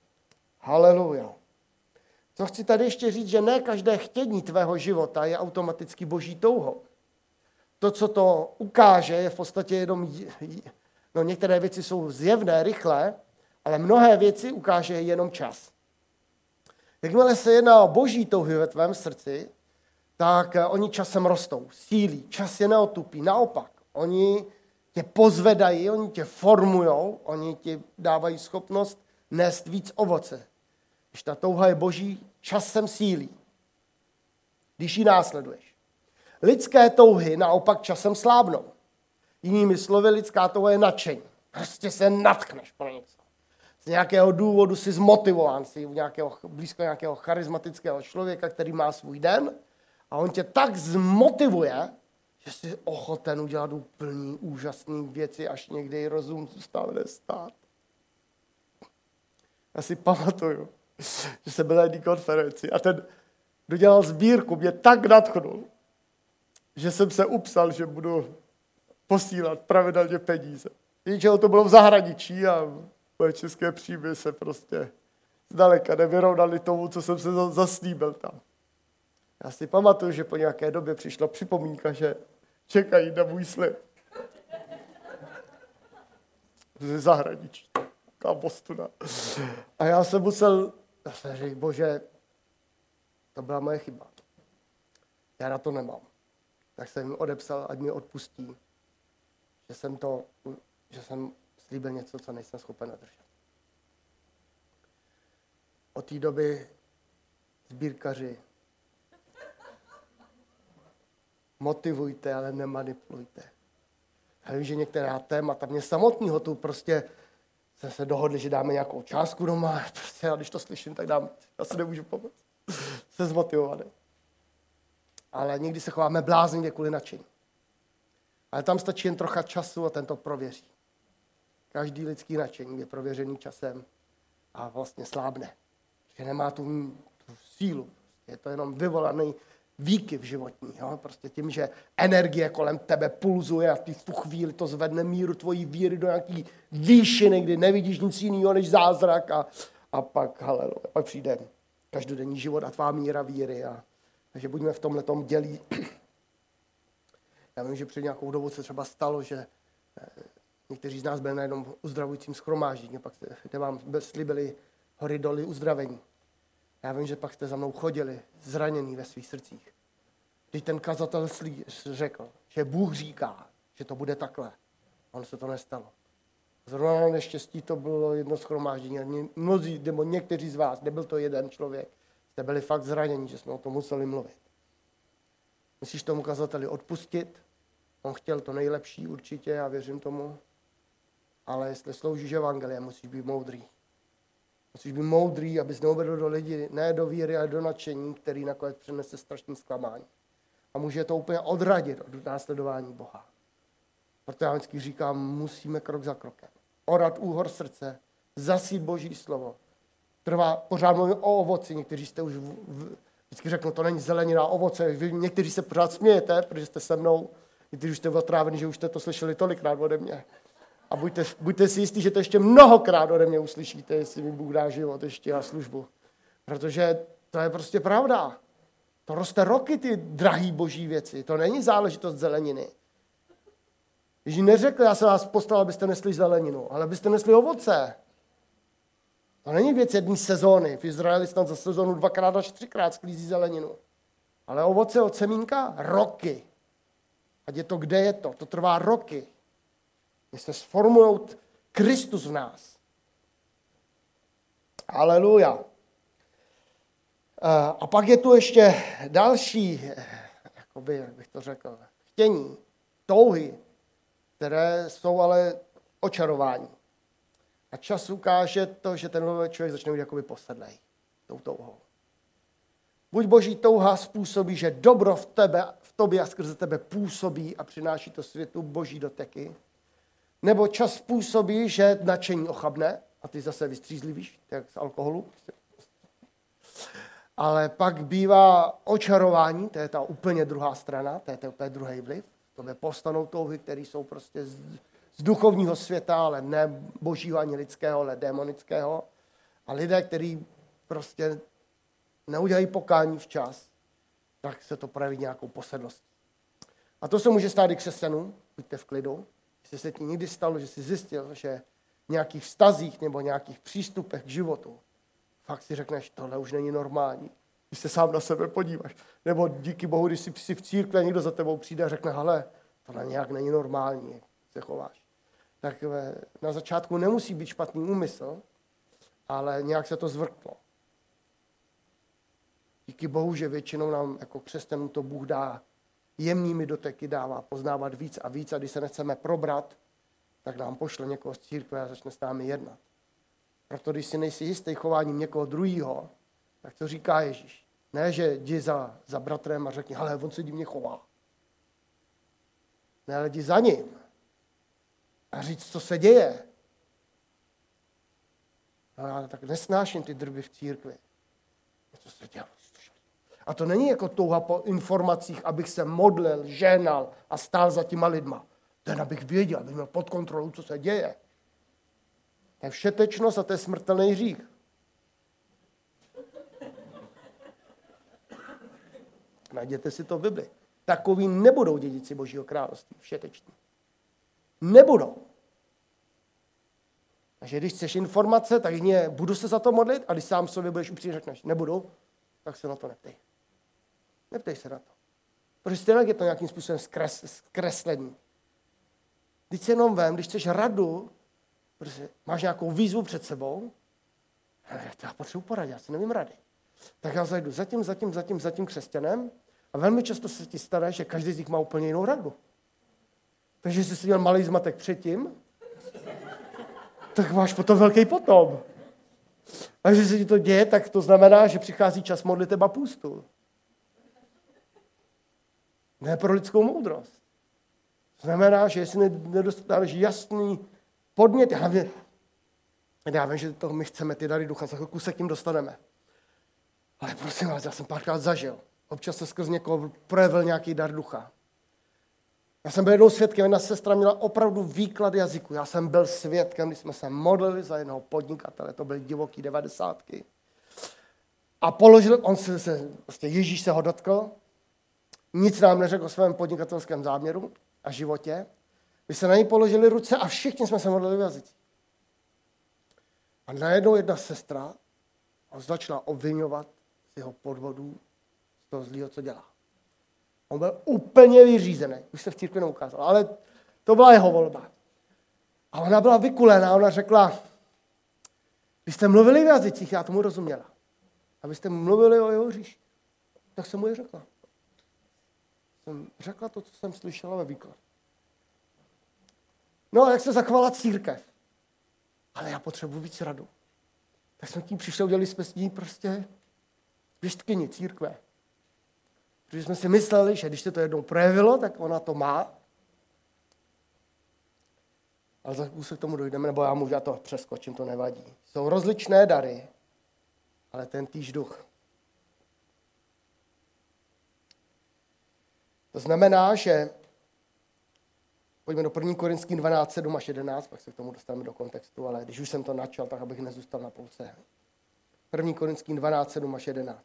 Haleluja. Co chci tady ještě říct, že ne každé chtění tvého života je automaticky boží touhou. To, co to ukáže, je v podstatě jenom, no některé věci jsou zjevné, rychlé, ale mnohé věci ukáže jenom čas. Jakmile se jedná o boží touhy ve tvém srdci, tak oni časem rostou, sílí, čas je neotupí. Naopak, oni tě pozvedají, oni tě formujou, oni ti dávají schopnost nést víc ovoce. Když ta touha je boží, časem sílí, když ji následuješ. Lidské touhy naopak časem slábnou. Jinými slovy, lidská touha je nadšení. Prostě se natkneš pro něco. Z nějakého důvodu jsi zmotivován, jsi u nějakého, blízko nějakého charismatického člověka, který má svůj den a on tě tak zmotivuje, že jsi ochoten udělat úplný úžasný věci, až někdy rozum zůstává stát. Já si pamatuju, že jsem byl na jedné konferenci a ten dodělal sbírku, mě tak nadchnul, že jsem se upsal, že budu posílat pravidelně peníze. Jenže to bylo v zahraničí a moje české příjmy se prostě zdaleka nevyrovnaly tomu, co jsem se zaslíbil tam. Já si pamatuju, že po nějaké době přišla připomínka, že čekají na můj slib. Ze zahraničí. Taká Bostona. A já jsem musel, já jsem řekl, bože, to byla moje chyba. Já na to nemám. Tak jsem jim odepsal, ať mi odpustí, že jsem to, že jsem slíbil něco, co nejsem schopen nadržet. Od té doby sbírkaři, motivujte, ale nemanipulujte. Já vím, že některá témata mě samotného tu prostě jsme se dohodli, že dáme nějakou částku doma, prostě, a když to slyším, tak dám, já se nemůžu pomoct. Jsem zmotivovaný. Ale někdy se chováme bláznivě kvůli nadšení. Ale tam stačí jen trocha času a ten to prověří. Každý lidský nadšení je prověřený časem a vlastně slábne. Že nemá tu, tu sílu. Je to jenom vyvolaný výkyv životní. Jo? Prostě tím, že energie kolem tebe pulzuje a ty v tu chvíli to zvedne míru tvojí víry do nějaký výšiny, kdy nevidíš nic jiného než zázrak a, a pak, haleluja, pak přijde každodenní život a tvá míra víry. A, takže buďme v tomhletom dělí. Já vím, že před nějakou dobou se třeba stalo, že někteří z nás byli na jednom uzdravujícím shromáždění, pak jste, kde vám slíbili hory doly uzdravení. Já vím, že pak jste za mnou chodili zranění ve svých srdcích. Když ten kazatel slí, řekl, že Bůh říká, že to bude takhle, on se to nestalo. Zrovna na neštěstí to bylo jedno shromáždění. Mnozí, nebo někteří z vás, nebyl to jeden člověk, jste byli fakt zranění, že jsme o tom museli mluvit. Musíš tomu kazateli odpustit, on chtěl to nejlepší určitě, já věřím tomu, ale jestli sloužíš evangeliem, musíš být moudrý. Musíš být moudrý, abys neuvedl do lidí, ne do víry, ale do nadšení, který nakonec přinese strašný zklamání. A může to úplně odradit od následování Boha. Proto já vždycky říkám, musíme krok za krokem. Orat úhor srdce, zasít Boží slovo. Trvá, pořád mluvím o ovoci, někteří jste už v, v, vždycky řeknou, to není zelenina, ovoce. Vy, někteří se pořád smějete, protože jste se mnou, někteří už jste otráveni, že už jste to slyšeli tolikrát ode mě. A buďte, buďte si jistí, že to ještě mnohokrát ode mě uslyšíte, jestli mi Bůh dá život ještě a službu. Protože to je prostě pravda. To roste roky, ty drahý boží věci. To není záležitost zeleniny. Ježíš neřekl, já se vás poslal, abyste nesli zeleninu, ale abyste nesli ovoce. To není věc jedné sezóny. V Izraeli snad za sezónu dvakrát až třikrát sklízí zeleninu. Ale ovoce od semínka roky. Ať je to, kde je to. To trvá roky. My se sformujou Kristus v nás. Haleluja. A pak je tu ještě další, jakoby, jak bych to řekl, chtění, touhy, které jsou ale očarování. A čas ukáže to, že ten člověk začne být jakoby posedlej tou touhou. Buď boží touha způsobí, že dobro v tebe, v tobě a skrze tebe působí a přináší to světu boží doteky, nebo čas způsobí, že nadšení ochabne a ty zase vystřízlivíš, jak z alkoholu. Ale pak bývá očarování, to je ta úplně druhá strana, to je ten úplně druhý vliv. To je povstanou touhy, které jsou prostě z, z duchovního světa, ale ne božího ani lidského, ale démonického. A lidé, kteří prostě neudělají pokání včas, tak se to projeví nějakou posedlostí. A to se může stát i křesťanům, buďte v klidu. Jestli se ti někdy stalo, že jsi zjistil, že v nějakých vztazích nebo nějakých přístupech k životu fakt si řekneš, tohle už není normální. když se sám na sebe podíváš. Nebo díky Bohu, když jsi v církvi a někdo za tebou přijde a řekne, hele, tohle nějak není normální, jak se chováš. Tak na začátku nemusí být špatný úmysl, ale nějak se to zvrtlo. Díky Bohu, že většinou nám jako křesťanům to Bůh dá jemnými doteky, dává poznávat víc a víc a když se nechceme probrat, tak nám pošle někoho z církve a začne s námi jednat. Proto když si nejsi jistý chováním někoho druhýho, tak to říká Ježíš. Ne, že jdi za, za bratrem a řekni, hele, on se divně chová. Ne, ale jdi za ním a říct, co se děje. No, já tak nesnáším ty drby v církvi. Co se děje? A to není jako touha po informacích, abych se modlil, ženal a stál za těma lidma. Ten abych věděl, abych měl pod kontrolou, co se děje. To je všetečnost a to je smrtelný hřích. Najděte si to v Bibli. Takoví nebudou dědici Božího království, všeteční. Nebudou. Takže když chceš informace, tak mě budu se za to modlit a když sám sobě budeš upřímně řekneš, nebudu, tak se na to neptej. Neptej se na to. Protože stejně je to nějakým způsobem zkres, zkreslení. Když si jenom vem, když chceš radu, protože máš nějakou výzvu před sebou, já potřebuji poradit, já si nevím rady. Tak já zajdu za tím, za tím, za tím, za tím křesťanem a velmi často se ti stane, že každý z nich má úplně jinou radu. Takže jsi si měl malý zmatek předtím, tak máš potom velký potom. A když se ti to děje, tak to znamená, že přichází čas modliteb a půstu. Ne pro lidskou moudrost. Znamená, že jestli nedostaneš jasný podnět, já vím, já vím, že to my chceme ty dary ducha, za chvilku se k tím dostaneme. Ale prosím vás, já jsem párkrát zažil. Občas se skrz někoho projevil nějaký dar ducha. Já jsem byl jednou svědkem, jedna sestra měla opravdu výklad jazyku. Já jsem byl svědkem, když jsme se modlili za jednoho podnikatele, to byly divoký devadesátky. A položil, on se, se prostě Ježíš se ho dotkl, nic nám neřekl o svém podnikatelském záměru a životě. My se na něj položili ruce a všichni jsme se modlili v jazycích. A najednou jedna sestra ho začala obvinovat z jeho podvodů, z toho zlýho, co dělá. On byl úplně vyřízený, už se v církvi neukázal, ale to byla jeho volba. A ona byla vykulená, ona řekla, když jste mluvili v jazycích, já tomu rozuměla. A vy jste mluvili o jeho říši, tak jsem mu je řekla. Jsem řekla to, co jsem slyšela ve výkladu. No a jak se zachovala církev? Ale já potřebuji víc radu. Tak jsme k ní přišli, udělali jsme s ní prostě věštkyni církve. Protože jsme si mysleli, že když se to jednou projevilo, tak ona to má. Ale za chvíli se k tomu dojdeme, nebo já můžu, já to přeskočím, to nevadí. Jsou rozličné dary, ale ten týž duch. To znamená, že pojďme do první Korinským dvanáct, sedm až jedenáct, pak se k tomu dostaneme do kontextu, ale když už jsem to načal, tak abych nezůstal na půlce. první Korinským dvanáct, sedm až jedenáct.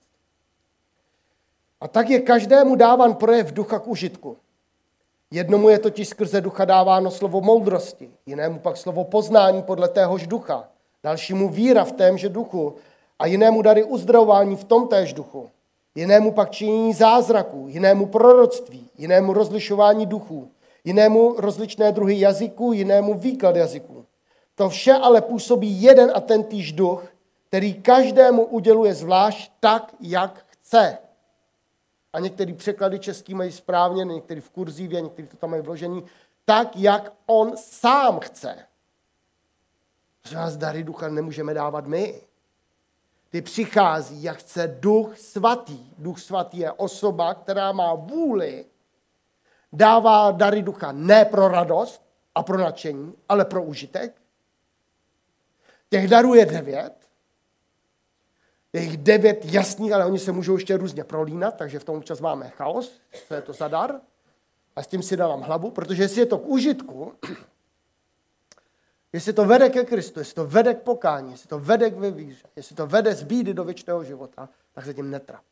A tak je každému dáván projev ducha k užitku. Jednomu je totiž skrze ducha dáváno slovo moudrosti, jinému pak slovo poznání podle téhož ducha, dalšímu víra v témže duchu a jinému dary uzdravování v tom též duchu. Jinému pak činění zázraků, jinému proroctví, jinému rozlišování duchů, jinému rozličné druhy jazyků, jinému výklad jazyků. To vše ale působí jeden a ten týž duch, který každému uděluje zvlášť tak, jak chce. A některý překlady český mají správně, některý v kurzívě, některý to tam mají vložení, tak, jak on sám chce. Že nás dary ducha nemůžeme dávat my. Ty přichází, jak chce Duch Svatý. Duch Svatý je osoba, která má vůli, dává dary ducha ne pro radost a pro nadšení, ale pro užitek. Těch darů je devět. Je jich devět jasných, ale oni se můžou ještě různě prolínat, takže v tom občas máme chaos, co je to za dar. A s tím si dávám hlavu, protože jestli je to k užitku, jestli to vede ke Kristu, jestli to vede k pokání, jestli to vede k víře, jestli to vede z bídy do věčného života, tak se tím netrap.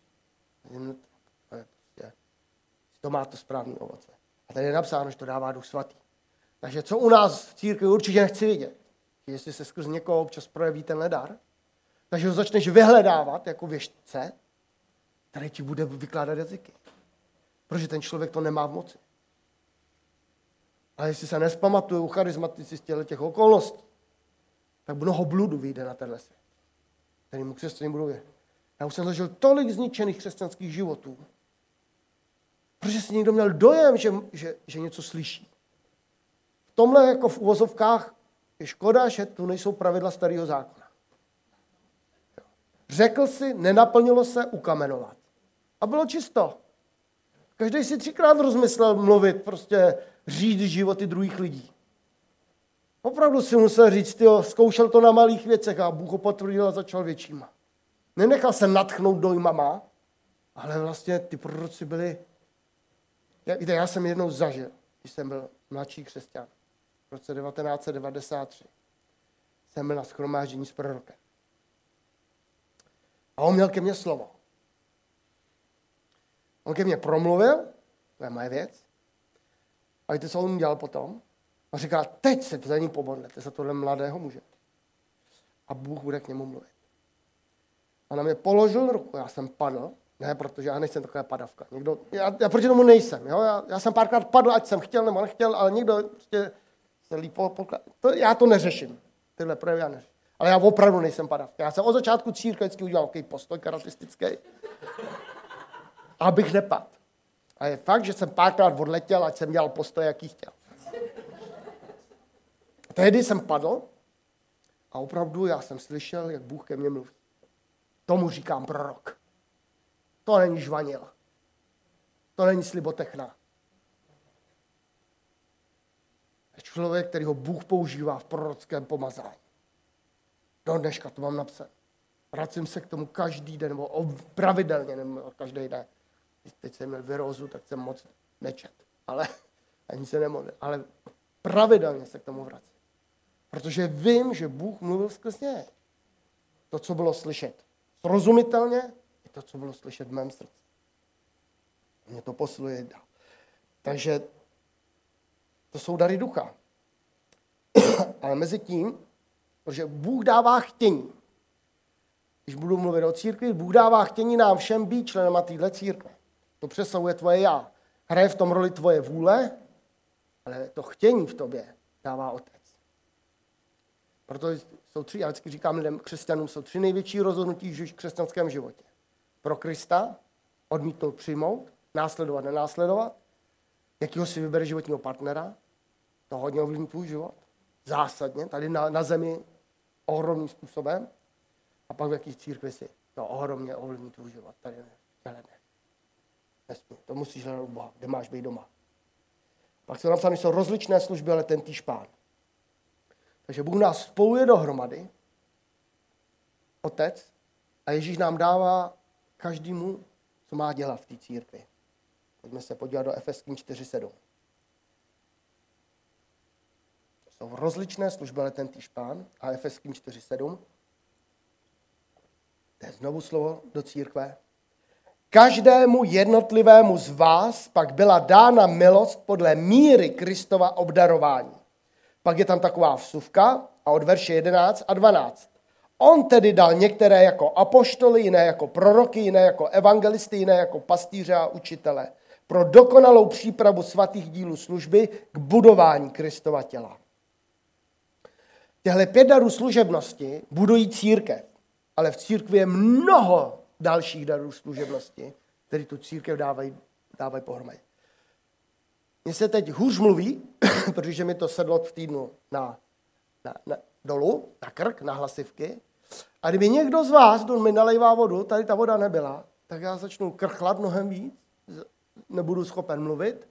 To má to správný ovoce. A tady je napsáno, že to dává Duch Svatý. Takže co u nás v církvi určitě nechci vidět, jestli se skrz někoho občas projeví tenhle dar, takže ho začneš vyhledávat jako věštce který ti bude vykládat jazyky. Protože ten člověk to nemá v moci. A jestli se nespamatují charizmatici z těch okolností, tak mnoho bludu vyjde na tenhle svět, který mu křesťané budou věřit. Já už jsem zažil tolik zničených křesťanských životů, protože si někdo měl dojem, že, že, že něco slyší. V tomhle jako v uvozovkách je škoda, že tu nejsou pravidla starého zákona. Řekl si, nenaplnilo se, ukamenovat. A bylo čisto. Každý si třikrát rozmyslel mluvit, prostě řídit životy druhých lidí. Opravdu si musel říct, tyjo, zkoušel to na malých věcech a Bůh ho potvrdil a začal většíma. Nenechal se natchnout dojmama, ale vlastně ty proroci byli... Já, víte, já jsem jednou zažil, když jsem byl mladší křesťan, v roce devatenáct set devadesát tři. Jsem byl na shromáždění s prorokem. A on měl ke mně slovo. On ke mně promluvil, to je moje věc. A víte, co on dělal potom? On říkal, teď se za ním pomodlete, za tohle mladého muže. A Bůh bude k němu mluvit. A na mě položil ruku, já jsem padl, ne, protože já nejsem taková padavka. Někdo, já, já proti tomu nejsem, jo? Já, já jsem párkrát padl, ať jsem chtěl nebo nechtěl, ale někdo prostě se lípo poklad. To, já to neřeším, tyhle projevy já neřeším. Ale já opravdu nejsem padavka. Já jsem od začátku církve vždycky udělal takový postoj karatistický, abych nepadl. A je fakt, že jsem párkrát odletěl, ať jsem dělal postoj, jaký chtěl. Tehdy jsem padl a opravdu já jsem slyšel, jak Bůh ke mně mluví. Tomu říkám prorok. To není žvanil. To není slibotechna. Je člověk, který ho Bůh používá v prorockém pomazání. Do dneška to mám napsat. Vracím se k tomu každý den, nebo pravidelně, nebo každý den. Teď jsem měl virózu, tak jsem moc nečet. Ale ani se nemodlil. Ale pravidelně se k tomu vracím. Protože vím, že Bůh mluvil skrz něj. To, co bylo slyšet srozumitelně, je to, co bylo slyšet v mém srdci. Mě to posiluje dál. Takže to jsou dary ducha. Ale mezi tím, protože Bůh dává chtění. Když budu mluvit o církvi, Bůh dává chtění nám všem být členama téhle církve. To přesahuje tvoje já. Hraje v tom roli tvoje vůle, ale to chtění v tobě dává Otec. Proto jsou tři, já vždycky říkám lidem, křesťanům, jsou tři největší rozhodnutí v křesťanském životě. Pro Krista, odmítnout přijmout, následovat, nenásledovat, jakýho si vybere životního partnera, to hodně ovlivní tvůj život, zásadně, tady na, na zemi ohromným způsobem, a pak v jaký církvi si, to ohromně ovlivní tvůj život, tady ne, ne, ne. Nesmí, to musíš hledat u Boha, kde máš být doma. Pak jsou napsány, jsou rozličné služby, ale ten týž Pán. Takže Bůh nás spojuje dohromady, Otec, a Ježíš nám dává každému, co má dělat v té církvi. Pojďme se podívat do Efeským čtyři sedm. Jsou rozličné služby, ale ten týž Pán, a Efeským čtyři sedm. To je znovu slovo do církve. Každému jednotlivému z vás pak byla dána milost podle míry Kristova obdarování. Pak je tam taková vsuvka a od verše jedenáct a dvanáct. On tedy dal některé jako apoštoly, jiné jako proroky, jiné jako evangelisty, jiné jako pastýře a učitele. Pro dokonalou přípravu svatých dílů služby k budování Kristova těla. Těhle pět darů služebnosti budují církev, ale v církvi je mnoho dalších darů služebnosti, které tu církev dávají, dávají pohromadě. Mně se teď hůř mluví, protože mi to sedlo v týdnu na, na, na, dolů, na krk, na hlasivky. A kdyby někdo z vás, kdo mi nalejvá vodu, tady ta voda nebyla, tak já začnu krchlat mnohem víc, nebudu schopen mluvit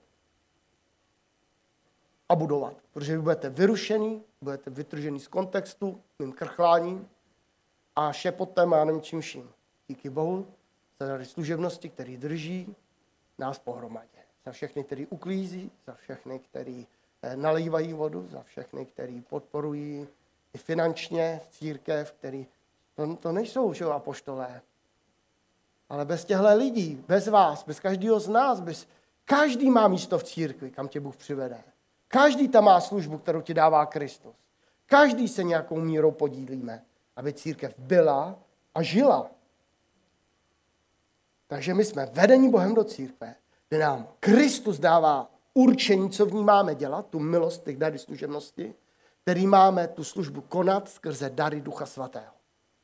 a budovat. Protože vy budete vyrušený, budete vytržený z kontextu, mým krchláním a šepotem a nevím čím vším. Díky Bohu za dary služebnosti, který drží nás pohromadě. Za všechny, který uklízí, za všechny, který nalívají vodu, za všechny, který podporují i finančně církev, který... To, to nejsou že, apoštolé. Ale bez těchto lidí, bez vás, bez každého z nás, bez... každý má místo v církvi, kam tě Bůh přivede. Každý tam má službu, kterou ti dává Kristus. Každý se nějakou mírou podílíme, aby církev byla a žila. Takže my jsme vedení Bohem do církve, kde nám Kristus dává určení, co v ní máme dělat, tu milost těch dary služebnosti, který máme tu službu konat skrze dary Ducha Svatého.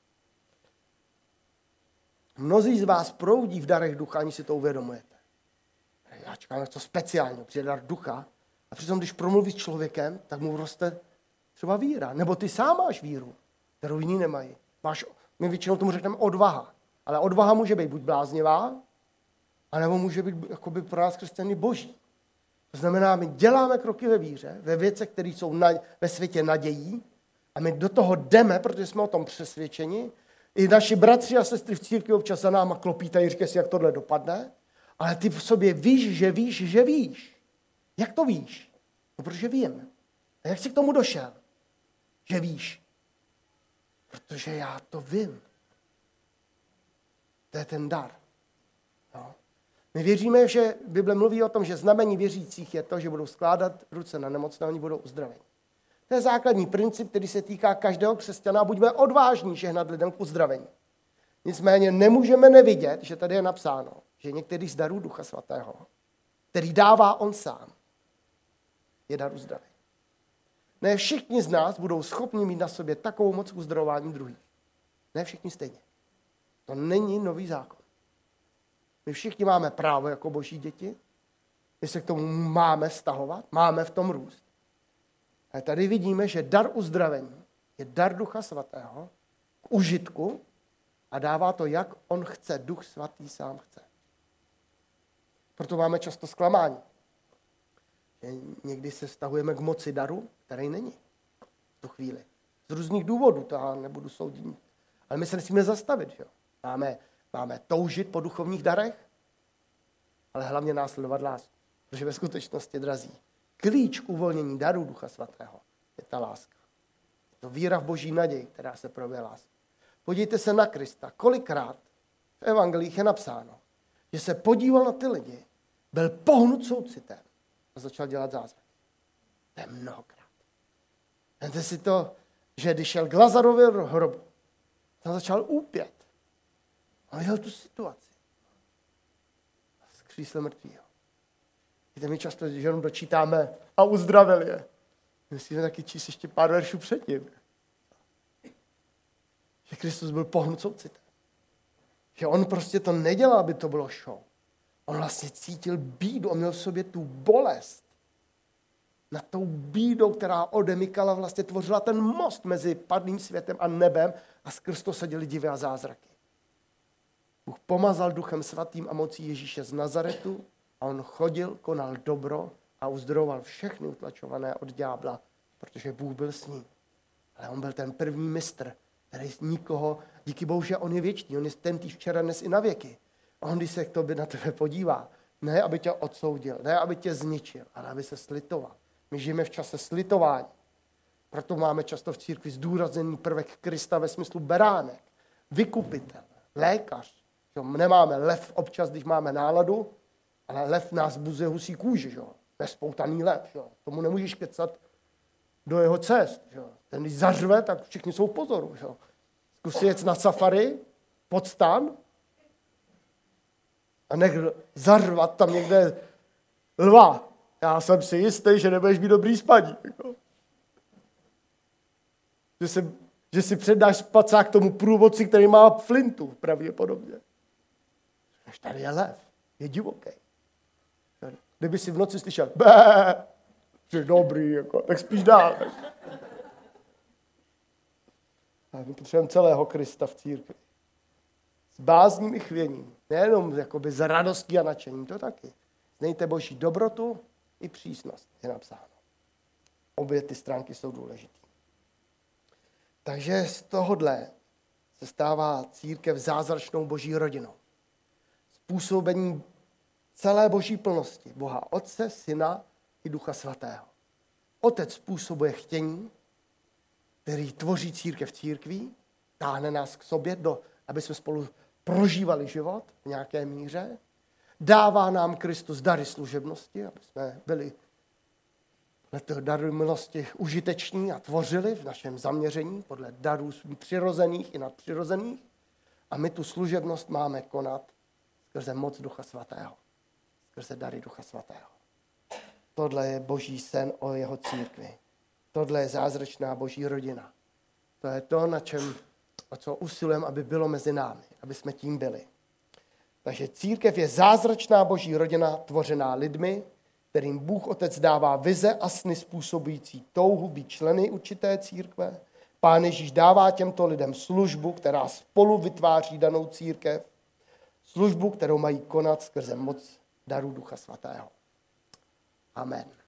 Mnozí z vás proudí v darech ducha, ani si to uvědomujete. Já čekám něco speciálního, přijde dar ducha, a přitom, když promluví s člověkem, tak mu roste třeba víra. Nebo ty sám máš víru, kterou jiní nemají. Máš, my většinou tomu řekneme odvaha. Ale odvaha může být buď bláznivá, anebo může být jakoby pro nás křesťany boží. To znamená, my děláme kroky ve víře, ve věcech, které jsou na, ve světě nadějí, a my do toho jdeme, protože jsme o tom přesvědčeni. I naši bratři a sestry v církvi občas za náma klopítají, říkají si, jak tohle dopadne. Ale ty v sobě víš, že víš, že víš. Jak to víš? No, protože vím. A jak jsi k tomu došel? Že víš. Protože já to vím. To je ten dar. No. My věříme, že Bible mluví o tom, že znamení věřících je to, že budou skládat ruce na nemocné, oni budou uzdraveni. To je základní princip, který se týká každého křesťana. Buďme odvážní žehnat lidem k uzdravení. Nicméně nemůžeme nevidět, že tady je napsáno, že některý z darů Ducha Svatého, který dává on sám, je dar uzdravení. Ne všichni z nás budou schopni mít na sobě takovou moc uzdravování druhých. Ne všichni stejně. To není nový zákon. My všichni máme právo jako boží děti. My se k tomu máme vztahovat, máme v tom růst. A tady vidíme, že dar uzdravení je dar Ducha Svatého k užitku a dává to, jak on chce. Duch Svatý sám chce. Proto máme často zklamání. Někdy se vztahujeme k moci daru, který není v tu chvíli. Z různých důvodů, to já nebudu soudit. Ale my se nesmíme zastavit. Že? Máme, máme toužit po duchovních darech, ale hlavně následovat lásku. Protože ve skutečnosti, drazí, klíč k uvolnění darů Ducha Svatého je ta láska. Je to víra v boží naději, která se projevuje láskou. Podívejte se na Krista. Kolikrát v evangelích je napsáno, že se podíval na ty lidi, byl pohnut soucitem a začal dělat zázrak. To je mnohokrát. Vemte si to, že když šel k Lazarovi hrobu, tam začal úpět. On viděl tu situaci. A skřísl mrtvýho. Víte, my často, že jenom dočítáme a uzdravil je. Musíme taky číst ještě pár veršů předtím. Že Kristus byl pohnut soucitem. Že on prostě to nedělal, aby to bylo show. On vlastně cítil bídu, on měl v sobě tu bolest. Nad tou bídou, která odemykala, vlastně tvořila ten most mezi padlým světem a nebem a skrz to se děly divy a zázraky. Bůh pomazal Duchem Svatým a mocí Ježíše z Nazaretu a on chodil, konal dobro a uzdravoval všechny utlačované od ďábla, protože Bůh byl s ním. Ale on byl ten první mistr, který nikoho, díky Bohu, že on je věčný, on je ten týž včera, dnes i na věky. On, když se k tobě na tebe podívá, ne, aby tě odsoudil, ne, aby tě zničil, ale aby se slitoval. My žijeme v čase slitování. Proto máme často v církvi zdůrazněný prvek Krista ve smyslu beránek, vykupitel, lékař. Že nemáme lev občas, když máme náladu, ale lev nás buzuje husí kůži, že? Nespoutaný lev. Že? Tomu nemůžeš kecat do jeho cest. Že? Ten, když zařve, tak všichni jsou v pozoru. Že? Zkusí jet na safari, pod stan a nech zařvat tam někde lva. Já jsem si jistý, že nebudeš mít dobrý spaní. Jako. Že, se, že si předáš spacák tomu průvodci, který má flintu pravděpodobně. Až tady je lev, je divoký. Kdyby si v noci slyšel, bé, že dobrý, jako, tak spíš dál. A my potřebujeme celého Krista v církvi. S bázním i chvěním. Nejenom jakoby z radostí a nadšením, to taky. Znejte Boží dobrotu i přísnost, je napsáno. Obě ty stránky jsou důležité. Takže z tohohle se stává církev zázračnou Boží rodinou. Způsobení celé Boží plnosti. Boha Otce, Syna i Ducha Svatého. Otec způsobuje chtění, který tvoří církev církví, táhne nás k sobě, do, aby jsme spolu prožívali život v nějaké míře. Dává nám Kristus dary služebnosti, aby jsme byli podle toho daru milosti užiteční a tvořili v našem zaměření podle darů přirozených i nadpřirozených. A my tu služebnost máme konat Skrze moc Ducha Svatého. Skrze dary Ducha Svatého. Tohle je boží sen o jeho církvi. Tohle je zázračná boží rodina. To je to, na čem, o co usilujeme, aby bylo mezi námi, aby jsme tím byli. Takže církev je zázračná boží rodina, tvořená lidmi, kterým Bůh Otec dává vize a sny způsobující touhu být členy určité církve. Pán Ježíš dává těmto lidem službu, která spolu vytváří danou církev. Službu, kterou mají konat skrze moc daru Ducha Svatého. Amen.